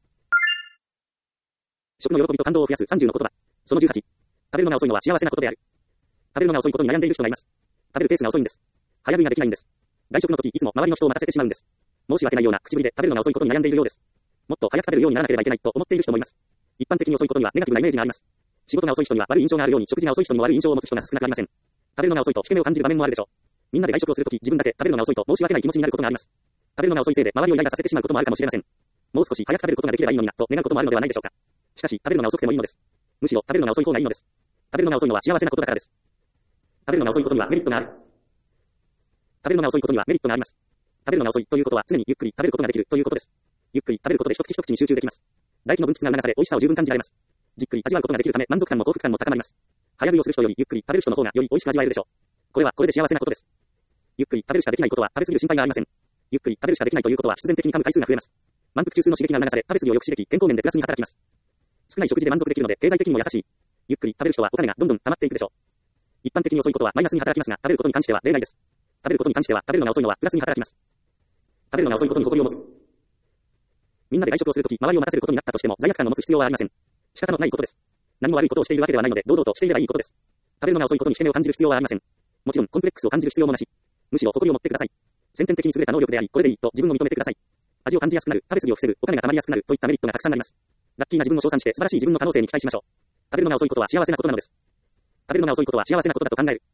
食の喜びと感動を増やすさんじゅうの言葉。そのじゅうはち。食べるのが遅いのは幸せなことである。食べるのが遅いことに悩んでいる人がいます。食べるペースが遅いんです。早食いができないんです。外食の時いつも周りの人を待たせてしまうんです。申し訳ないような口ぶりで食べるのが遅いことに悩んでいるようです。もっと早く食べるようにならなければいけないと思っている人もいます。一般的に遅いことにはネガティブなイメージがあります。仕事が遅い人には悪い印象があるように食事が遅い人にも悪い印象を持つ人が少なくありません。食べるのが遅いと引け目を感じる場面もあるでしょう。みんなで外食をするとき自分だけ食べるのが遅いと申し訳ない気持ちになることがあります。食べるのが遅いせいで周りをイライラさせてしまうこともあるかもしれません。もう少し早く食べることができればいいのになと願うこともあるのではないでしょうか。しかし食べるのが遅くてもいいのです。むしろ食べるのが遅い方がいいのです。食べるのが遅いのは幸せなことだからです。食べるのが遅いことにはメリットがある。食べるのが遅いことにはメリットがあります。食べるのが遅いということは常にゆっくり食べることができるということです。ゆっくり食べることで一口一口に集中できます。唾液の分泌が促され美味しさを十分感じられます。じっくり味わうことができるため満足感も幸福感も高まります。早食いをする人よりゆっくり食べる人の方がより美味しく味わえるでしょう。これはこれで幸せなことです。ゆっくり食べるしかできないことは食べ過ぎる心配がありません。ゆっくり食べるしかできないということは必然的に噛む回数が増えます。満腹中枢の刺激が促され食べ過ぎを抑止でき健康面でプラスに働きます。少ない食事で満足できるので経済的にも優しい。ゆっくり食べる人はお金がどんどん溜まっていくでしょう。一般的に遅いことはマイナスに働きますが食べることに関しては例外です。食べることに関しては食べるのが遅いのはプラスに働きます。食べるのが遅いことに誇りを持つ。みんなで外食をするとき周りを待たせることになったとしても罪悪感を持つ必要はありません。仕方のないことです。何も悪いことをしているわけではないので堂々としていればいいことです。食べるのが遅いことに引け目を感じる必要はありません。もちろんコンプレックスを感じる必要もなし。むしろ誇りを持ってください。先天的に優れた能力でありこれでいいと自分を認めてください。味を感じやすくなる、食べ過ぎを防ぐ、お金が貯まりやすくなるといったメリットがたくさんあります。ラッキーな自分を称賛して素晴らしい自分の可能性に期待しましょう。食べるのが遅いことは幸せなことなのです。食べるのが遅いことは幸せなことだと考える。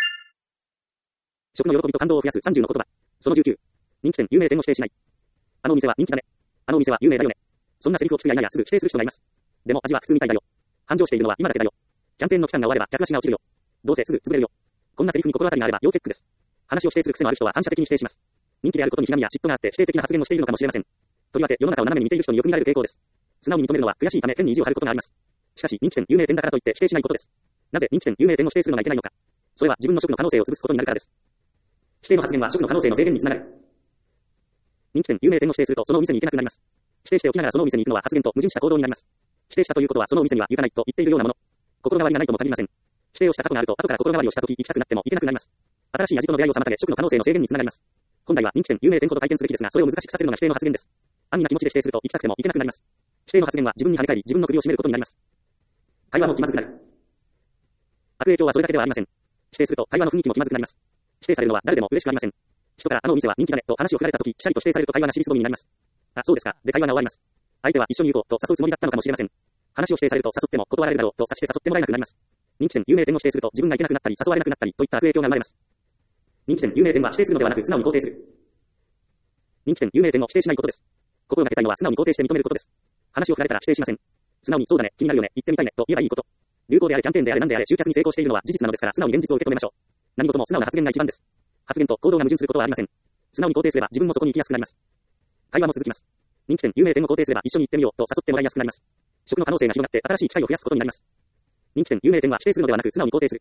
食の喜びと感動を増やすさんじゅうの言葉。そのじゅうきゅう。人気店、有名店を否定しない。あのお店は人気だね。あのお店は有名だよね。そんなセリフを聞くやいなやすぐ否定する人がいます。でも味は普通みたいだよ。繁盛しているのは今だけだよ。キャンペーンの期間が終われば客足が落ちるよ。どうせすぐ潰れるよ。こんなセリフに心当たりがあれば要チェックです。話を否定する癖のある人は反射的に否定します。人気であることにひがみや嫉妬があって否定的な発言をしているのかもしれません。とりわけ世の中を斜めに見ている人によく見られる傾向です。素直に認めるのは悔しいため変に意地を張ることがあります。しかし人気店、有名店だからといって否定しないことです。なぜ人気店、有名店を否定するのがいけないのか。それは自分の食の可能性を潰すことになるからです。否定の発言は食の可能性の制限につながる。人気店、有名店を否定するとそのお店に行けなくなります。否定しておきながらそのお店に行くのは発言と矛盾した行動になります。否定したということはそのお店には行かないと言っているようなもの。心変わりがないとも限りません。否定をした過去があると後から心変わりをしたとき行きたくなっても行けなくなります。新しい味との出会いを妨げ食の可能性の制限につながります。本来は人気店、有名店ほど体験すべきですがそれを難しくさせるのが否定の発言です。安易な気持ちで否定すると行きたくても行けなくなります。否定の発言は自分に跳ね返り自分の首を絞めることになります。会話も気まずくなる。悪影響はそれだけではありません。否定すると会話の雰囲気も気まずくなります。否定されるのは誰でも嬉しくありません。人からあのお店は人気だねと話を振られたとき、きちゃりと否定されると会話が尻すぼみになります。あ、そうですか。で会話が終わります。相手は一緒に行こうと誘うつもりだったのかもしれません。話を否定されると誘っても断られるだろうと察して誘ってもらえなくなります。人気店、有名店を否定すると自分が行けなくなったり誘われなくなったりといった悪影響が生まれます。人気店、有名店は否定するのではなく素直に肯定する。人気店、有名店を否定しないことです。心がけたいのは素直に肯定して認めることです。話を振られたら否定しません。素直にそうだね、気になるよね、行ってみたいねと言えばいいこと。流行であれキャンペーンであれ何であれ集客に成功しているのは事実なのですから素直に現実を受け止めましょう。何事も素直な発言が一番です。発言と行動が矛盾することはありません。素直に肯定すれば自分もそこに行きやすくなります。会話も続きます。人気店、有名店を肯定すれば一緒に行ってみようと誘ってもらいやすくなります。食の可能性が広がって新しい機会を増やすことになります。人気店、有名店は否定するのではなく素直に肯定する。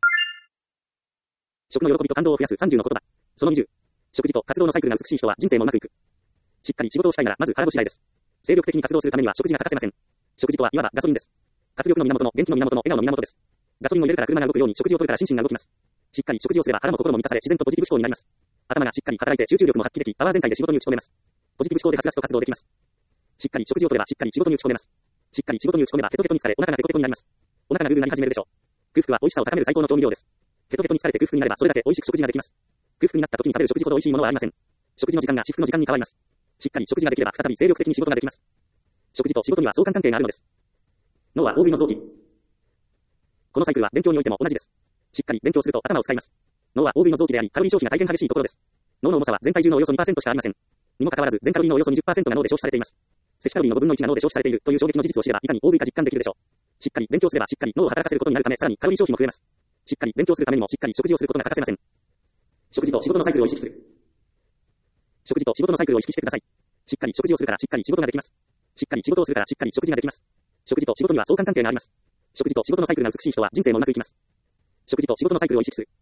食の喜びと感動を増やすさんじゅうの言葉。そのにじゅう。食事と活動のサイクルが美しい人は人生もうまくいく。しっかり仕事をしたいならまず腹ごしらえです。精力的に活動するためには食事が欠かせません。食事とはいわばガソリンです。活力の源も元気の源も笑顔の源です。ガソリンを入れるから車が動くように食事をとるから心身が動きます。しっかり食事をすれば腹も心も満たされ自然とポジティブ思考になります。頭がしっかり働いて集中力も発揮できパワー全開で仕事に打ち込めます。ポジティブ思考ではつらつと活動できます。しっかり食事をとればしっかり仕事に打ち込めます。しっかり仕事に打ち込めばヘトヘトに疲れお腹がペコペコになります。お腹がグーグーなり始めるでしょう。空腹は美味しさを高める最高の調味料です。ヘトヘトに疲れて空腹になればそれだけ美味しく食事ができます。空腹になった時に食べる食事ほど美味しいものはありません。食事の時間が至福の時間に変わります。しっかり食事ができれば再び精力的に仕事ができます。食事と仕事には相関関係があるのです。脳は大食いの臓器。このサイクルは勉強においても同じです。しっかり勉強すると頭を使います。脳は大食いの臓器であり、カロリー消費が大変激しいところです。脳の重さは全体重のおよそ にパーセント しかありません。にもかかわらず全カロリーのおよそ にじゅっパーセント が脳で消費されています。摂取カロリーのごぶんのいちが脳で消費されているという衝撃の事実を知ればいかに大食いか実感できるでしょう。しっかり勉強すればしっかり脳を働かせることになるためさらにカロリー消費も増えます。しっかり勉強するためにもしっかり食事をすることが欠かせません。食事と仕事のサイクルを意識する。食事と仕事のサイクルを意識してください。しっかり食事をするからしっかり仕事ができます。しっかり仕事をするからしっかり食事ができます。食事と仕事には相関関係があります。食事と仕事のサイクルが美しい人は人生もうまくいきます。食事と仕事のサイクルを意識する。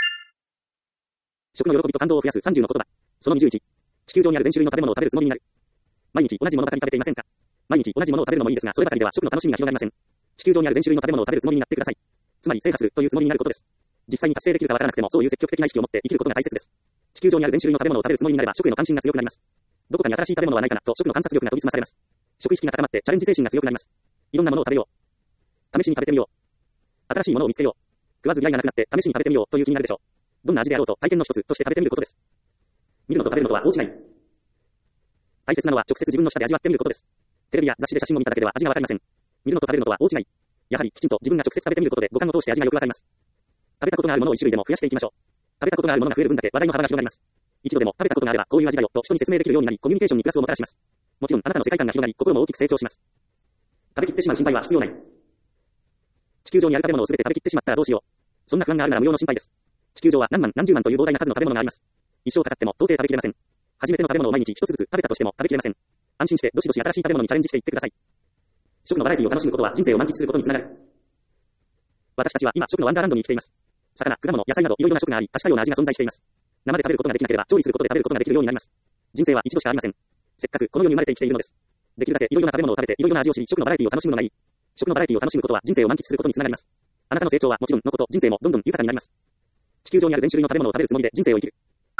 食の喜びと感動を増やすさんじゅうの言葉。そのにじゅういち。地球上にある全種類の食べ物を食べるつもりになる。毎日同じものばかり食べていませんか？ 毎日同じものを食べるのもいいですが、そればかりでは食の楽しみが広がりません。地球上にある全種類の食べ物を食べるつもりになってください。つまり制覇するというつもりになることです。実際に達成できるかわからなくても、そういう積極的な意識を持って生きることが大切です。地球上にある全種類の食べ物を食べるつもりになれば、食への関心が強くなります。どこかに新しい食べ物はないかなと食の観察力が研ぎ澄まされます。食意識が高まってチャレンジ精神が強くなります。いろんなものを食べよう。試しに食べてみよう。新しいものを見つけよう。食わず嫌いがなくなって試しに食べてみようという気になるでしょう。どんな味であろうと体験の一つとして食べてみることです。見るのと食べるのとは大違い。大切なのは直接自分の舌で味わってみることです。テレビや雑誌で写真を見ただけでは味がわかりません。見るのと食べるのとは大違い。やはりきちんと自分が直接食べてみることで五感を通して味がよくわかります。食べたことがあるものを一種類でも増やしていきましょう。食べたことがあるものが増える分だけ話題の幅が広がります。一度でも食べたことがあればこういう味だよと人に説明できるようになり、コミュニケーションにプラスをもたらします。もちろんあなたの世界観が広がり、心も大きく成長します。食べきってしまう心配は必要ない。地球上にある食べ物をすべて食べきってしまったらどうしよう。そんな不安があるなら無用の心配です。地球上は何万何十万という膨大な数の食べ物があります。一生かかっても到底食べきれません。初めての食べ物を毎日一つずつ食べたとしても食べきれません。安心してどしどし新しい食べ物にチャレンジしていってください。食のバラエティを楽しむことは人生を満喫することにつながる。私たちは今食のワンダーランドに生きています。魚、果物、野菜などいろいろな食があり、多種多様な味が存在しています。生で食べることができなければ調理することで食べることができるようになります。人生は一度しかありません。せっかくこの世に生まれて生きているのです。できるだけいろいろな食べ物を食べていろいろな味を知り、食のバラエティを楽しむのがいい。食のバラエティを楽しむことは人生を満喫することにつながります。あなたの成長はもちろんのこと、人生もどんどん豊かになります。地球上にある全種類の食べ物を食べるつもりで人生を生きる。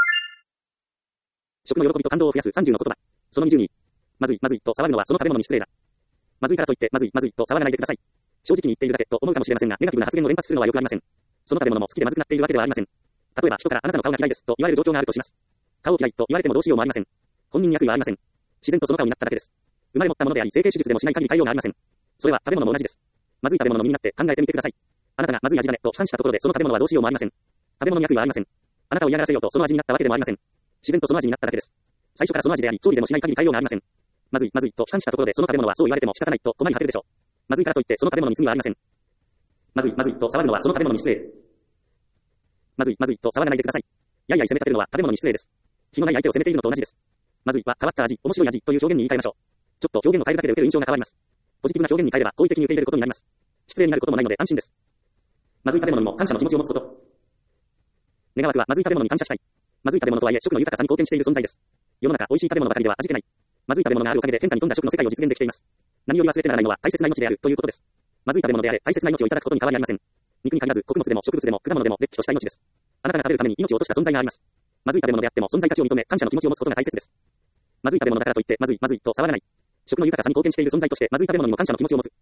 食の喜びと感動を増やすさんじゅうの言葉。そのにじゅうに。まずい、まずいと騒ぐのはその食べ物に失礼だ。まずいからといって、まずい、まずいと騒がないでください。正直に言っているだけと思うかもしれませんが、ネガティブな発言を連発するのはよくありません。その食べ物も好きでまずくなっているわけではありません。例えば人からあなたの顔が嫌いですと言われる状況があるとします。顔を嫌いと言われてもどうしようもありません。本人に悪意はありません。自然とその顔になっただけです。生まれ持ったものであり、整形手術でもしない限り変えようがありません。それは食べ物も同じです。まずい食べ物の身になって考えてみてください。あなたがまずい味だねと批判したところでその食べ物はどうしようもありません。食べ物に悪意はありません。あなたを嫌がらせようとその味になったわけでもありません。自然とその味になっただけです。最初からその味であり、調理でもしない限り変えようがありません。まずい、まずいと批判したところでその食べ物はそう言われても仕方ないと困り果てるでしょう。まずいからといってその食べ物に罪はありません。まずい、まずいと騒ぐのはその食べ物に失礼。まずい、まずいと騒がないでください。やいやい責め立てるのは食べ物に失礼です。日のない相手を責めているのと同じです。まずいは変わった味、面白い味という表現に言い換えましょう。ちょっと表現を変えるだけで受ける印象が変わります。ポジティブな表現に変えれば好意的に受け入れることになります。失礼になることもないので安心です。まずい食べ物にも感謝の気持ちを持つこと。願わくはまずい食べ物に感謝したい。まずい食べ物とはいえ食の豊かさに貢献している存在です。世の中美味しい食べ物ばかりでは味気ない。まずい食べ物があるおかげで天下に富んだ食の世界を実現できています。何より忘れてならないのは大切な命であるということです。まずい食べ物であれ大切な命をいただくことに変わりありません。肉に限らず穀物でも植物でも果物でもれっきとした命です。あなたが食べるために命を落とした存在があります。まずい食べ物であっても存在価値を認め感謝の気持ちを持つことが大切です。まずい食べ物だからといってまずいまずいと騒がない。食の豊かさに貢献している存在としてまずい食べ物にも感謝の気持ちを持つ。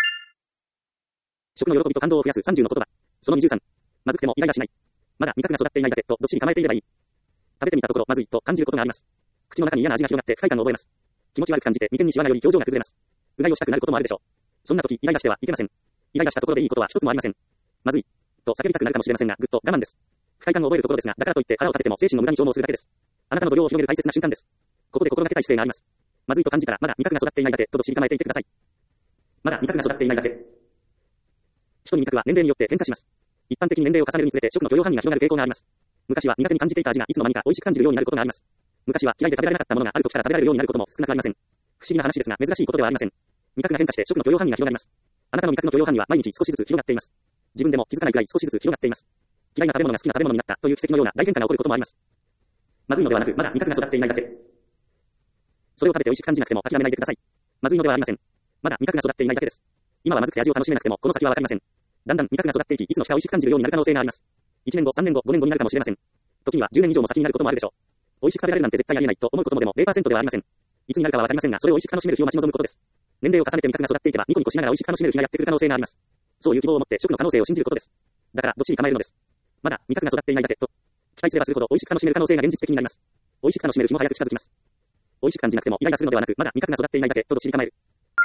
食の喜びと感動を増やすさんじゅうの言葉。そのにじゅうさん。まずくてもイライラしない。まだ味覚が育っていないだけとどっしり構えていればいい。食べてみたところまずいと感じることがあります。口の中に嫌な味が広がって不快感を覚えます。気持ち悪く感じて眉間にシワがより表情が崩れます。うがいをしたくなることもあるでしょう。そんな時イライラしてはいけません。イライラしたところでいいことは一つもありません。まずいと叫びたくなるかもしれませんが、ぐっと我慢です。不快感を覚えるところですが、だからといって腹を立てても精神の無駄に消耗するだけです。あなたの度量を広げる大切な瞬間です。ここで心がけたい姿勢があります。まずいと感じたらまだ味覚が育っていないだけとどっしり構えていてください。まだ味覚が育っていないだけ。人に味覚は年齢によって変化します。一般的に年齢を重ねるにつれて食の許容範囲が広がる傾向があります。昔は苦手に感じていた味がいつの間にか美味しく感じるようになることがあります。昔は嫌いで食べられなかったものがある時から食べられるようになることも少なくありません。不思議な話ですが珍しいことではありません。味覚が変化して食の許容範囲が広がります。あなたの味覚の許容範囲は毎日少しずつ広がっています。自分でも気づかないくらい少しずつ広がっています。嫌いな食べ物が好きな食べ物になったという奇跡のような大変化が起こることもあります。まずいのではなく、まだ味覚が育っていないだけ。それを食べて美味しく感じなくても諦めないでください。まずいのではありません。まだ味覚が育っていないだけです。今はまずくて味を楽しめなくても、この先はわかりません。だんだん味覚が育っていき、いつの日か美味しく感じるようになる可能性があります。いちねんご、さんねんご、ごねんごになるかもしれません。時にはじゅうねん以上も先になることもあるでしょう。美味しく食べられるなんて絶対ありえないと思うこともでも ゼロパーセント ではありません。いつになるかはわかりませんが、それを美味しく楽しめる日を待ち望むことです。年齢を重ねて味覚が育っていけば、ニコニコしながら美味しく楽しめる日がやってくる可能性があります。そういう希望を持って食の可能性を信じることです。だからどっしり構えるのです。まだ味覚が育っていないだけと期待すればするほど美味しく楽しめる可能性が現実的になります。美味しく楽しめる日も早く近づきます。美味しく感じなくてもイライラするのではなく、まだ味覚が育っていないだけとどっしり構える。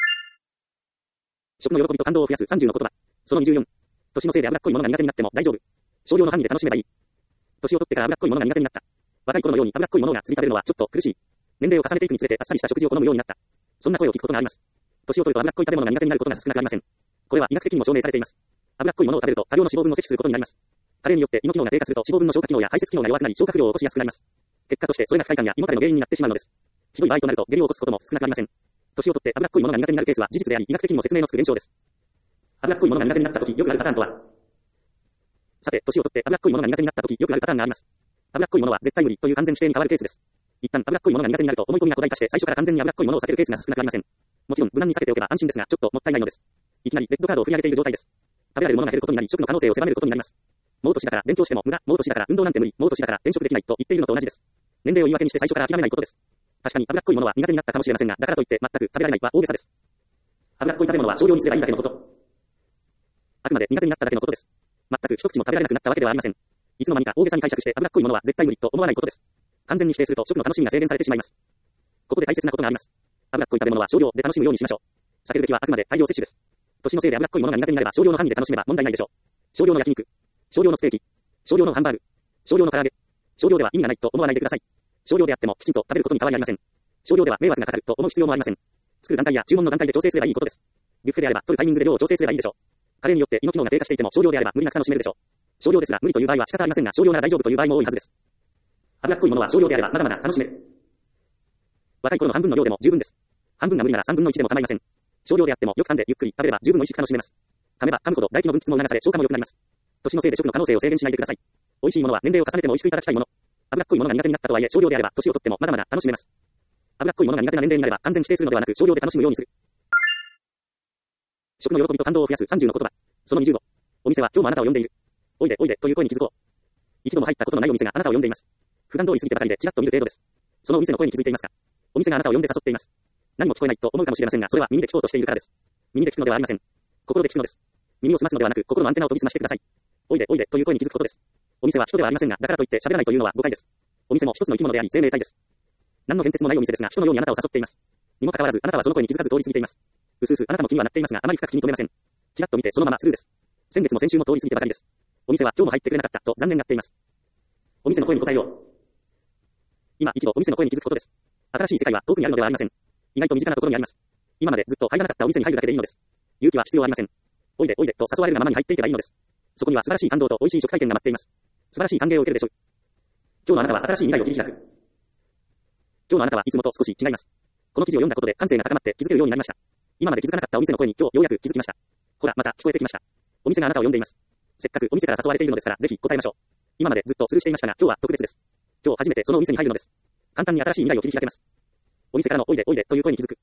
食の喜びと感動を増やすさんじゅうの言葉。そのにじゅうよん。年のせいで脂っこいものが苦手になっても大丈夫。少量の範囲で楽しめばいい。年を取ってから脂っこいものが苦手になった。若い頃のように脂っこいものがつり食べるのはちょっと苦しい。年齢を重ねていくにつれてあっさりした食事を好むようになった。そんな声を聞くことがあります。年を取ると脂っこい食べ物が苦手になることが少なくありません。これは医学的にも証明されています。脂っこいものを食べると多量の脂肪分を摂取することになります。加齢によって胃の機能が低下すると脂肪分の消化機能や排泄機能が弱くなり消化不良を起こしやすくなります。結果としてそれが不快感や胃もたれの原因になってしまうのです。ひどい場合となると下痢を起こすことも少なくありません。年を取って脂っこいものが苦手になるケースは事実であり、医学的にも説明のつく現象です。脂っこいものが苦手になった時よくあるパターンとは。さて、年を取って脂っこいものが苦手になった時よくあるパターンがあります。脂っこいものは絶対無理という完全否定に変わるケースです。一旦脂っこいものが苦手になると思い込みが巨大化して最初から完全に脂っこいものを避けるケースが少なくありません。 もちろん無難に避けておけば安心ですが、ちょっともったいないのです。いきなりレッドカードを振り上げている状態です。食べられるものが減ることになり、食の可能性を狭めることになります。もう年だから勉強しても無駄、もう年だから運動なんて無理、もう年だから転職できないと言っているのと同じです。年齢を言い訳にして最初から諦めないことです。確かに脂っこいものは苦手になったかもしれませんが、だからといって全く食べられないは大げさです。脂っこい食べ物は少量にすればいいだけのこと。あくまで苦手になっただけのことです。全く一口も食べられなくなったわけではありません。いつの間にか大げさに解釈して脂っこいものは絶対無理と思わないことです。完全に否定すると食の楽しみが制限されてしまいます。ここで大切なことがあります。脂っこい食べ物は少量で楽しむようにしましょう。避けるべきはあくまで大量摂取です。年のせいで脂っこいものが苦手になれば少量の範囲で楽しめば問題ないでしょう。少量の焼肉、少量のステーキ、少量のハンバーグ、少量の唐揚げ、少量では意味がないと思わないでください。少量であってもきちんと食べることに変わりありません。少量では迷惑がかかると思う必要もありません。作る段階や注文の段階で調整すればいいことです。ビュッフェであれば取るタイミングで量を調整すればいいでしょう。加齢によって胃の機能が低下していても少量であれば無理なく楽しめるでしょう。少量ですら無理という場合は仕方ありませんが、少量なら大丈夫という場合も多いはずです。脂っこいものは少量であればまだまだ楽しめる。若い頃の半分の量でも十分です。半分が無理なら三分の一でも構いません。少量であってもよく噛んでゆっくり食べれば十分美味しく楽しめます。噛めば噛むほど唾液の分泌も促され消化も良くなります。年のせいで食の可能性を制限しないでください。美味しいものは年齢を重ねても美味しくいただきたいもの。脂っこいものが苦手になったとはいえ少量であれば年をとってもまだまだ楽しめます。脂っこいものが苦手な年齢になれば完全否定するのではなく少量で楽しむようにする。食の喜びと感動を増やすさんじゅうの言葉。そのにじゅうご。お店は今日もあなたを呼んでいる。おいでおいでという声に気づこう。一度も入ったことのないお店があなたを呼んでいます。普段通り過ぎてばかりでちらっと見る程度です。そのお店の声に気づいていますか？お店があなたを呼んで誘っています。何も聞こえないと思うかもしれませんが、それは耳で聞こうとしているからです。耳で聞くのではありません。心で聞くのです。耳を澄ますのではなく、心のアンテナを研ぎ澄ましてください。おいでおいでという声に気づくことです。お店は人ではありませんが、だからといって喋らないというのは誤解です。お店も一つの生き物であり、生命体です。何の変哲もないお店ですが、人のようにあなたを誘っています。にもかかわらず、あなたはその声に気づかず通り過ぎています。うすうすあなたの気にはなっていますが、あまり深く気に留めません。ちらっと見てそのままスルーです。先月も先週も通り過ぎてばかりです。お店は今日も入ってくれなかったと残念がっています。お店の声に答えよう。今一度お店の声に気づくことです。新しい世界は遠くにあるのではありません。意外と身近なところにあります。今までずっと入らなかったお店に入るだけでいいのです。勇気は必要ありません。おいでおいでと誘われるがままに入っていけばいいのです。そこには素晴らしい感動と美味しい食体験が待っています。素晴らしい歓迎を受けるでしょう。今日のあなたは新しい未来を切り開く。今日のあなたはいつもと少し違います。この記事を読んだことで感性が高まって気づけるようになりました。今まで気づかなかったお店の声に今日ようやく気づきました。ほら、また聞こえてきました。お店があなたを呼んでいます。せっかくお店から誘われているのですから、ぜひ答えましょう。今までずっとスルーしていましたが、今日は特別です。今日初めてそのお店に入るのです。簡単に新しい未来を切り開けます。お店からのおいでおいでという声に気づく。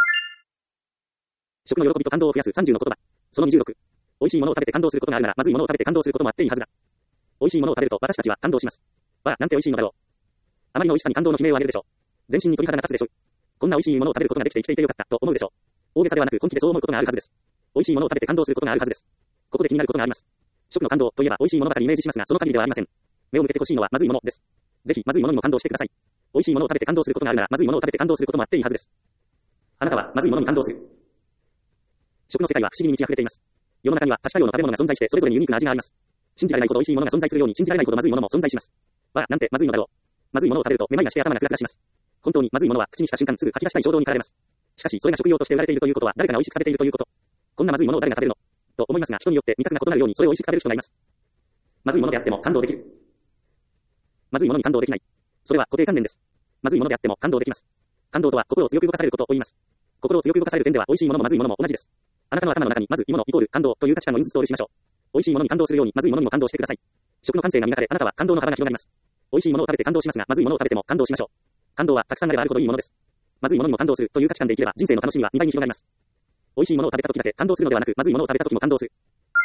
食の喜びと感動を増やすさんじゅうの言葉。そのにじゅうろく。美味しいものを食べて感動することがあるなら、まずいものを食べて感動することもあっていいはずだ。美味しいものを食べると私たちは感動します。わあ、なんて美味しいのだろう。あまりの美味しさに感動の悲鳴を上げるでしょう。全身に鳥肌が立つでしょう。こんな美味しいものを食べることができて生きていてよかったと思うでしょう。大げさではなく本気でそう思うことがあるはずです。美味しいものを食べて感動することがあるはずです。ここで気になることがあります。食の感動といえば美味しいものばかりイメージしますが、その限りではありません。目を向けてほしいのはまずいものです。ぜひまずいものにも感動してください。美味しいものを食べて感動することがあるなら、まずいものを食べて感動することもあっていいはずです。あなたはまずいものに感動する。食の世界は不思議に満ち溢れています。世の中には多種多様な食べ物が存在して、それぞれにユニークな味があります。信じられないほど美味しいものが存在するように、信じられないほどまずいものも存在します。わあ、なんてまずいのだろう。まずいものを食べるとめまいがして頭がクラクラします。本当にまずいものは口にした瞬間すぐ吐き出したい衝動に駆られます。しかしそれが食用として売られているということは、誰かが美味しく食べているということ。こんなまずいものを誰が食べるのと思いますが、人によって味覚が異なるようにそれを美味しく食べる人がいます。まずいものであっても感動できる。まずいものに感動できない。それは固定観念です。まずいものであっても感動できます。感動とは心を強く動かされることを言います。心を強く動かされる点では美味しいものもまずいものも同じです。あなたの頭の中にまずいものイコール感動という価値観をインストールしましょう。美味しいものに感動するようにまずいものにも感動してください。食の感性が磨かれ、あなたは感動の幅が広がります。美味しいものを食べて感動しますが、まずいものを食べても感動しましょう。感動はたくさんあればあるほどいいものです。まずいものにも感動するという価値観で生きれば人生の楽しみはにばいに広がります。美味しいものを食べた時だけ感動するのではなく、まずいものを食べた時も感動する。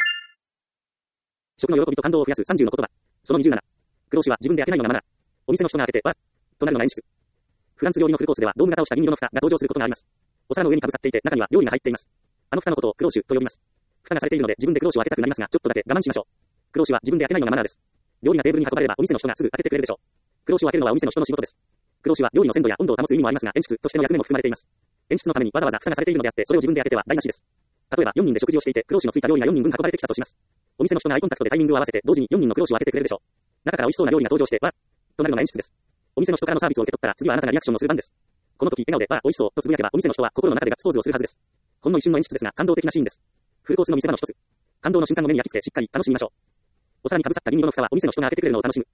食の喜びと感動を増やすさんじゅうの言葉。そのにじゅうなな。黒紙は自分で開けないようなマナー。お店の人が開けて、わっとなるのが演出。フランス料理のフルコースではドーム型をした銀色の蓋が登場することがあります。お皿の上にかぶさっていて中には料理が入っています。あの蓋のことをクローシュと呼びます。蓋がされているので自分でクローシュを開けたくなりますが、ちょっとだけ我慢しましょう。クローシュは自分で開けないようなマナーです。料理がテーブルに運ばれればお店の人がすぐ開けてくれるでしょう。クローシュを開けるのはお店の人の仕事です。クローシュは料理の鮮度や温度を保つ意味もありますが、演出としての役目も含まれています。演出のためにわざわざ蓋がされているのであって、それを自分で開けては台無しです。例えばよにんで食事をしていて、クローシュのついた料理がよにんぶん運ばれてきたとします。お店の人がアイコンタクトでタイミングを合わせて同時によにんのクローシュを開けてくれるでしょう。中から美味しそうな料理が登場して、わっとなるのが演出です。お店の人からのサービスを受け取ったら次はあなたがリアクションをする番です。この時笑顔でわあ美味しそうとつぶやけばお店の人は心の中でガッツポーズをするはずです。ほんの一瞬の演出ですが感動的なシーンです。フルコースの見せ場の一つ。感動の瞬間を目に焼き付けしっかり楽しみましょう。お皿にかぶさった銀色の蓋はお店の人が開けてくれるのを楽しむ。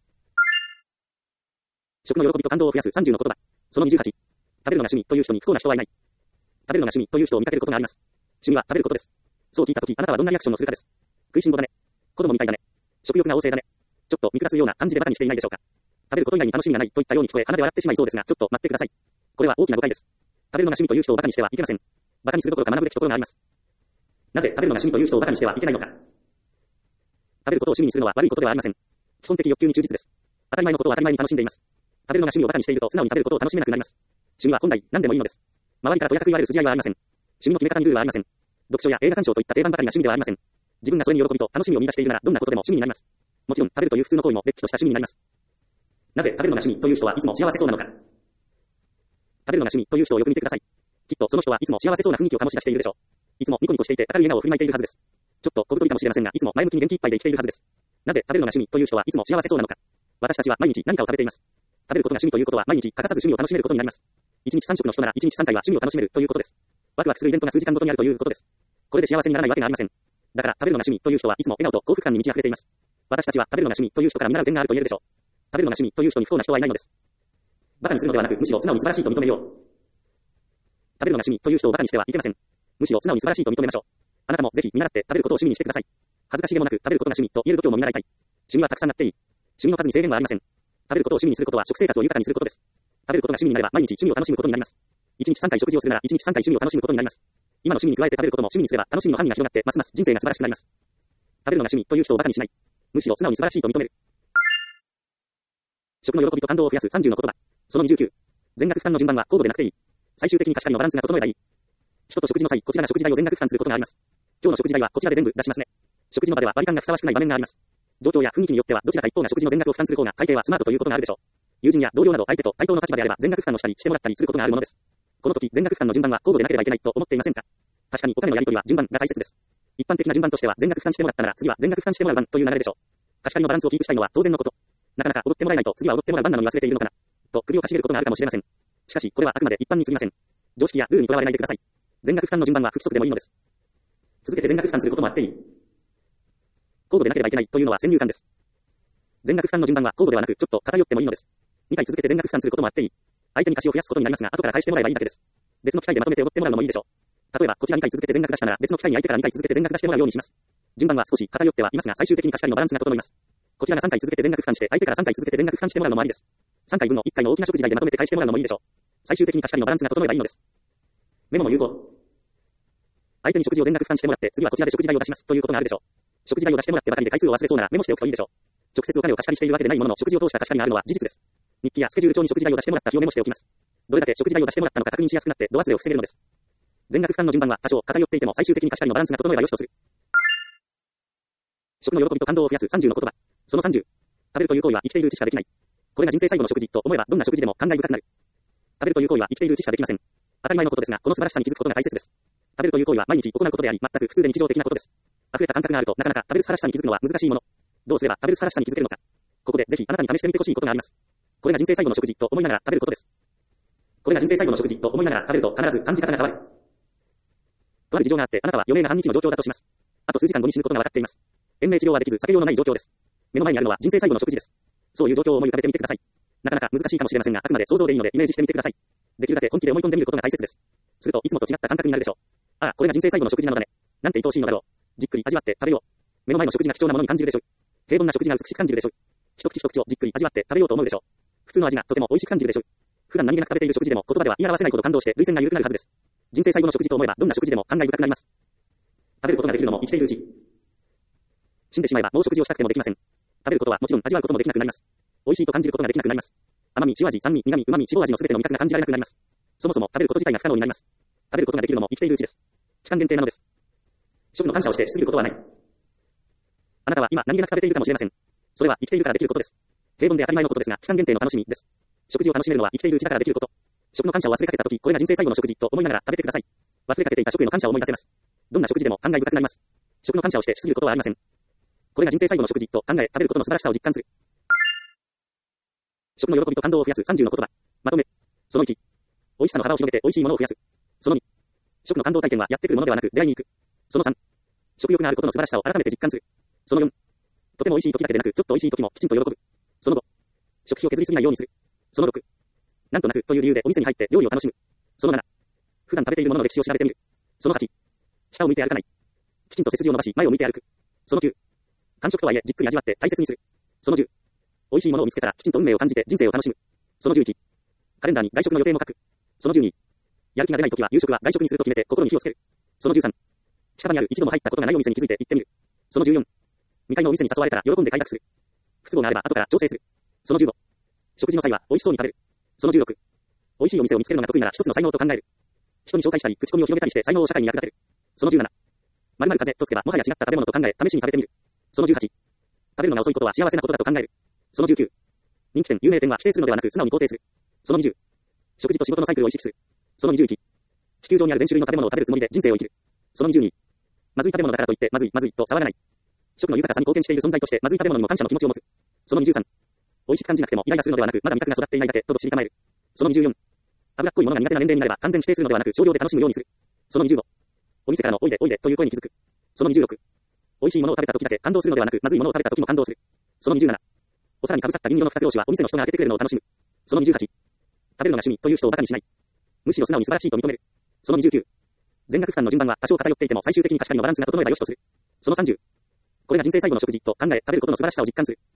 食の喜びと感動を増やすさんじゅうの言葉。そのにじゅうはち。食べるのが趣味という人に不幸な人はいない。食べるのが趣味という人を見かけることがあります。趣味は食べることです。そう聞いた時あなたはどんなリアクションをするかです。食いしん坊だね。子供みたいだね。食欲が旺盛だね。ちょっと見下すような感じでバカにしていないでしょうか。食べること以外に楽しみがないといったように聞こえ鼻で笑ってしまいそうですが、ちょっと待ってください。これは大きな誤解です。食べるのが趣味という人をバカにしてはいけません。 馬鹿にするどころか学ぶべきところがあります。なぜ食べるのが趣味という人を馬鹿にしてはいけないのか。食べることを趣味にするのは悪いことではありません。基本的欲求に忠実です。当たり前のことを当たり前に楽しんでいます。食べるのが趣味を馬鹿にしていると素直に食べることを楽しめなくなります。趣味は本来何でもいいのです。周りからとやかく言われる筋合いはありません。趣味の決め方にルールはありません。読書や映画鑑賞といった定番ばかりが趣味ではありません。自分がそれに喜びと楽しみを見出しているならどんなことでも趣味になります。もちろん食べるという普通の行為もれっきとした趣味になります。なぜ食べるのが趣味という人はいつも幸せそうなのか。食べるのが趣味という人をよく見てください。きっとその人はいつも幸せそうな雰囲気を醸し出しているでしょう。いつもニコニコしていて明るい笑顔を振りまいているはずです。ちょっと小太りかもしれませんが、いつも前向きに元気いっぱいで生きているはずです。なぜ食べるのが趣味という人はいつも幸せそうなのか。私たちは毎日何かを食べています。食べることが趣味ということは毎日欠かさず趣味を楽しめることになります。いちにちさん食の人ならいちにちさんかいは趣味を楽しめるということです。ワクワクするイベントが数時間ごとにあるということです。これで幸せにならないわけがありません。だから食べるのが趣味という人はいつも笑顔と幸福感に満ち溢れています。私たちは食べるのが趣味という人から見習う点があると言えるでしょう。食べるのが趣味という人に不幸な人はいないのです。馬鹿にするのではなく、むしろ素直に素晴らしいと認めよう。食べるのが趣味という人を馬鹿にしてはいけません。むしろ素直に素晴らしいと認めましょう。あなたもぜひ見習って食べることを趣味にしてください。恥ずかしげもなく食べることが趣味と言える度胸も見習いたい。趣味はたくさんあっていい。趣味の数に制限はありません。食べることを趣味にすることは食生活を豊かにすることです。食べることが趣味になれば毎日趣味を楽しむことになります。いちにちさんかい食事をするならいちにちさんかい趣味を楽しむことになります。今の趣味に加えて食べることも趣味にすれば楽しみの範囲が広がってますます人生が素晴らしくなります。食べるのが趣味という人を馬鹿にしない。むしろ素直に素晴らしいと認める。食の喜びと感動を増やすさんじゅうの言葉。そのにじゅうきゅう。全額負担の順番は交互でなくていい。最終的に貸し借りのバランスが整えばいい。人と食事の際、こちらが食事代を全額負担することがあります。今日の食事代はこちらで全部出しますね。食事の場では割り勘がふさわしくない場面があります。状況や雰囲気によってはどちらか一方が食事の全額を負担する方が大抵はスマートということがあるでしょう。友人や同僚など相手と対等の立場であれば全額負担のしたりしてもらったりすることがあるものです。この時全額負担の順番は交互でなければいけないと思っていませんか。確かにお金のやり取りは順番が大切です。一般的な順番としては全額負担してもらったなら次は全額負担してもらう番という流れでしょう。貸し借りのバランスをキープしたいのは当然のこと。なかなか踊ってもらえないと次は踊ってもらう番なのに忘れているのかな。と首をかしげることがあるかもしれません。しかしこれはあくまで一般に過ぎません。常識やルールにとらわれないでください。全額負担の順番は不規則でもいいのです。続けて全額負担することもあっていい。交互でなければいけないというのは先入観です。全額負担の順番は交互ではなくちょっと偏ってもいいのです。にかい続けて全額負担することもあっていい。相手に貸しを増やすことになりますが後から返してもらえばいいだけです。別の機会でまとめておごってもらうのもいいでしょう。例えばこちらにかい続けて全額出したなら別の機会に相手からにかい続けて全額出してもらうようにします。順番は少し偏ってはいますが最終的に貸し借りのバランスが整います。こちらがさんかい続けて全額負担して相手からさんかい続けて全額負担してもらうのもありです。さんかいぶんのいっかいの大きな食事代でまとめて返してもらうのもいいでしょう。最終的に貸し借りのバランスが整えばいいのです。メモの有効。相手に食事を全額負担してもらって次はこちらで食事代を出しますということがあるでしょう。食事代を出してもらってばかりで回数を忘れそうならメモしておくといいでしょう。直接お金を貸し借りしているわけでないものの食事を通した貸し借りがあるのは事実です。日記やスケジュール帳に食事代を出してもらった日をメモしておきます。どれだけ食事代を出してもらったのか確認しやすくなって度忘れを防げるのです。全額負担の順番は多少偏っていても最終的に貸し借りのバランスが整えばよしとする。食の喜びと感動を増やすさんじゅうの言葉。そのさんじゅう。食べるという行為は生きているうちしかできない。これが人生最後の食事と思えばどんな食事でも感慨深くなる。食べるという行為は生きているうちしかできません。当たり前のことですがこの素晴らしさに気づくことが大切です。食べるという行為は毎日行うことであり全く普通で日常的なことです。溢れた感覚があるとなかなか食べる素晴らしさに気づくのは難しいもの。どうすれば食べる素晴らしさに気づけるのか。ここでぜひあなたに試してみてほしいことがあります。これが人生最後の食事と思いながら食べることです。これが人生最後の食事と思いながら食べると必ず感じ方が変わる。とある事情があってあなたは余命が半日の状況だとします。あと数時間後に死ぬことが分かっています。延命治療はできず避けようのない状況です。目の前にあるのは人生最後の食事です。そういう状況を思い浮かべてみてください。なかなか難しいかもしれませんがあくまで想像でいいのでイメージしてみてください。できるだけ本気で思い込んでみることが大切です。するといつもと違った感覚になるでしょう。ああ、これが人生最後の食事なのだね。なんて愛おしいのだろう。じっくり味わって食べよう。目の前の食事が貴重なものに感じるでしょう。平凡な食事が美しく感じるでしょう。一口一口をじっくり味わって食べようと思うでしょう。普通の味がとても美味しく感じるでしょう。普段何気なく食べている食事でも言葉では言い表せないほど感動して涙腺が緩くなるはずです。人生最後の食事と思えばどんな食事でも感慨深くなります。食べることができるのも生きているうち。死んでしまえばもう食事をしたくてもできません。食べることはもちろん味わうこともできなくなります。美味しいと感じることができなくなります。甘み、塩味、酸味、苦味、旨味、脂肪味のすべての味覚が感じられなくなります。そもそも食べること自体が不可能になります。食べることができるのも生きているうちです。期間限定なのです。食の感謝をしてしすぎることはない。あなたは今何気なく食べているかもしれません。それは生きているからできることです。平凡で当たり前のことですが期間限定の楽しみです。食事を楽しめるのは生きているうちだからできること。食の感謝を忘れかけたとき、これが人生最後の食事と思いながら食べてください。忘れかけていた食への感謝を思い出せます。どんな食事でも感慨深くなります。食の感謝をしてしすぎることはありません。これが人生最後の食事と考え、食べることの素晴らしさを実感する。食の喜びと感動を増やすさんじゅうの言葉。まとめ。そのいち。美味しさの幅を広げて美味しいものを増やす。そのに。食の感動体験はやってくるものではなく出会いに行く。そのさん。食欲があることの素晴らしさを改めて実感する。そのよん。とても美味しい時だけでなくちょっと美味しい時もきちんと喜ぶ。そのご。食費を削りすぎないようにする。そのろく。なんとなくという理由でお店に入って料理を楽しむ。そのなな。普段食べているものの歴史を調べてみる。そのはち。下を向いて歩かない。きちんと背筋を伸ばし前を向いて歩く。そのきゅう。完食とはいえじっくり味わって大切にする。そのじゅう。美味しいものを見つけたらきちんと運命を感じて人生を楽しむ。そのじゅういち。カレンダーに外食の予定も書く。そのじゅうに。 やる気が出ないときは夕食は外食にすると決めて心に火をつける。そのじゅうさん。近場にある一度も入ったことがないお店に気づいて行ってみる。そのじゅうよん。にかいのお店に誘われたら喜んで開拓する。不都合があれば後から調整する。そのじゅうご。食事の際は美味しそうに食べる。そのじゅうろく。美味しいお店を見つけるのが得意なら一つの才能と考える。人に紹介したり口コミを広げたりして才能を社会に役立てる。そのじゅうなな。〇〇風とつけばもはや違った食べ物と考え試しに食べてみる。そのじゅうはち。食べるのが遅いことは幸せなことだと考える。そのじゅうきゅう。人気店、有名店は否定するのではなく素直に肯定する。そのにじゅう。食事と仕事のサイクルを意識する。そのにじゅういち。地球上にある全種類の食べ物を食べるつもりで人生を生きる。そのにじゅうに。まずい食べ物だからといってまずいまずいと騒がない。食の豊かさに貢献している存在としてまずい食べ物にも感謝の気持ちを持つ。そのにじゅうさん。美味しく感じなくてもイライラするのではなくまだ味覚が育っていないだけと知りたまえる。そのにじゅうよん。脂っこいものが苦手な年齢になれば完全否定するのではなく少量で楽しむようにする。そのにじゅうご。お店からのおいでおいでという声に気づく。そのにじゅうろく。美味しいものを食べた時だけ感動するのではなくまずいものを食べた時も感動する。そのにじゅうなな。お皿にかぶさった銀色の二つ星はお店の人が開けてくれるのを楽しむ。そのにじゅうはち。食べるのが趣味という人を馬鹿にしない。むしろ素直に素晴らしいと認める。そのにじゅうきゅう。全額負担の順番は多少偏っていても最終的に貸し借りのバランスが整えば良しとする。そのさんじゅう。これが人生最後の食事と考え食べることの素晴らしさを実感する。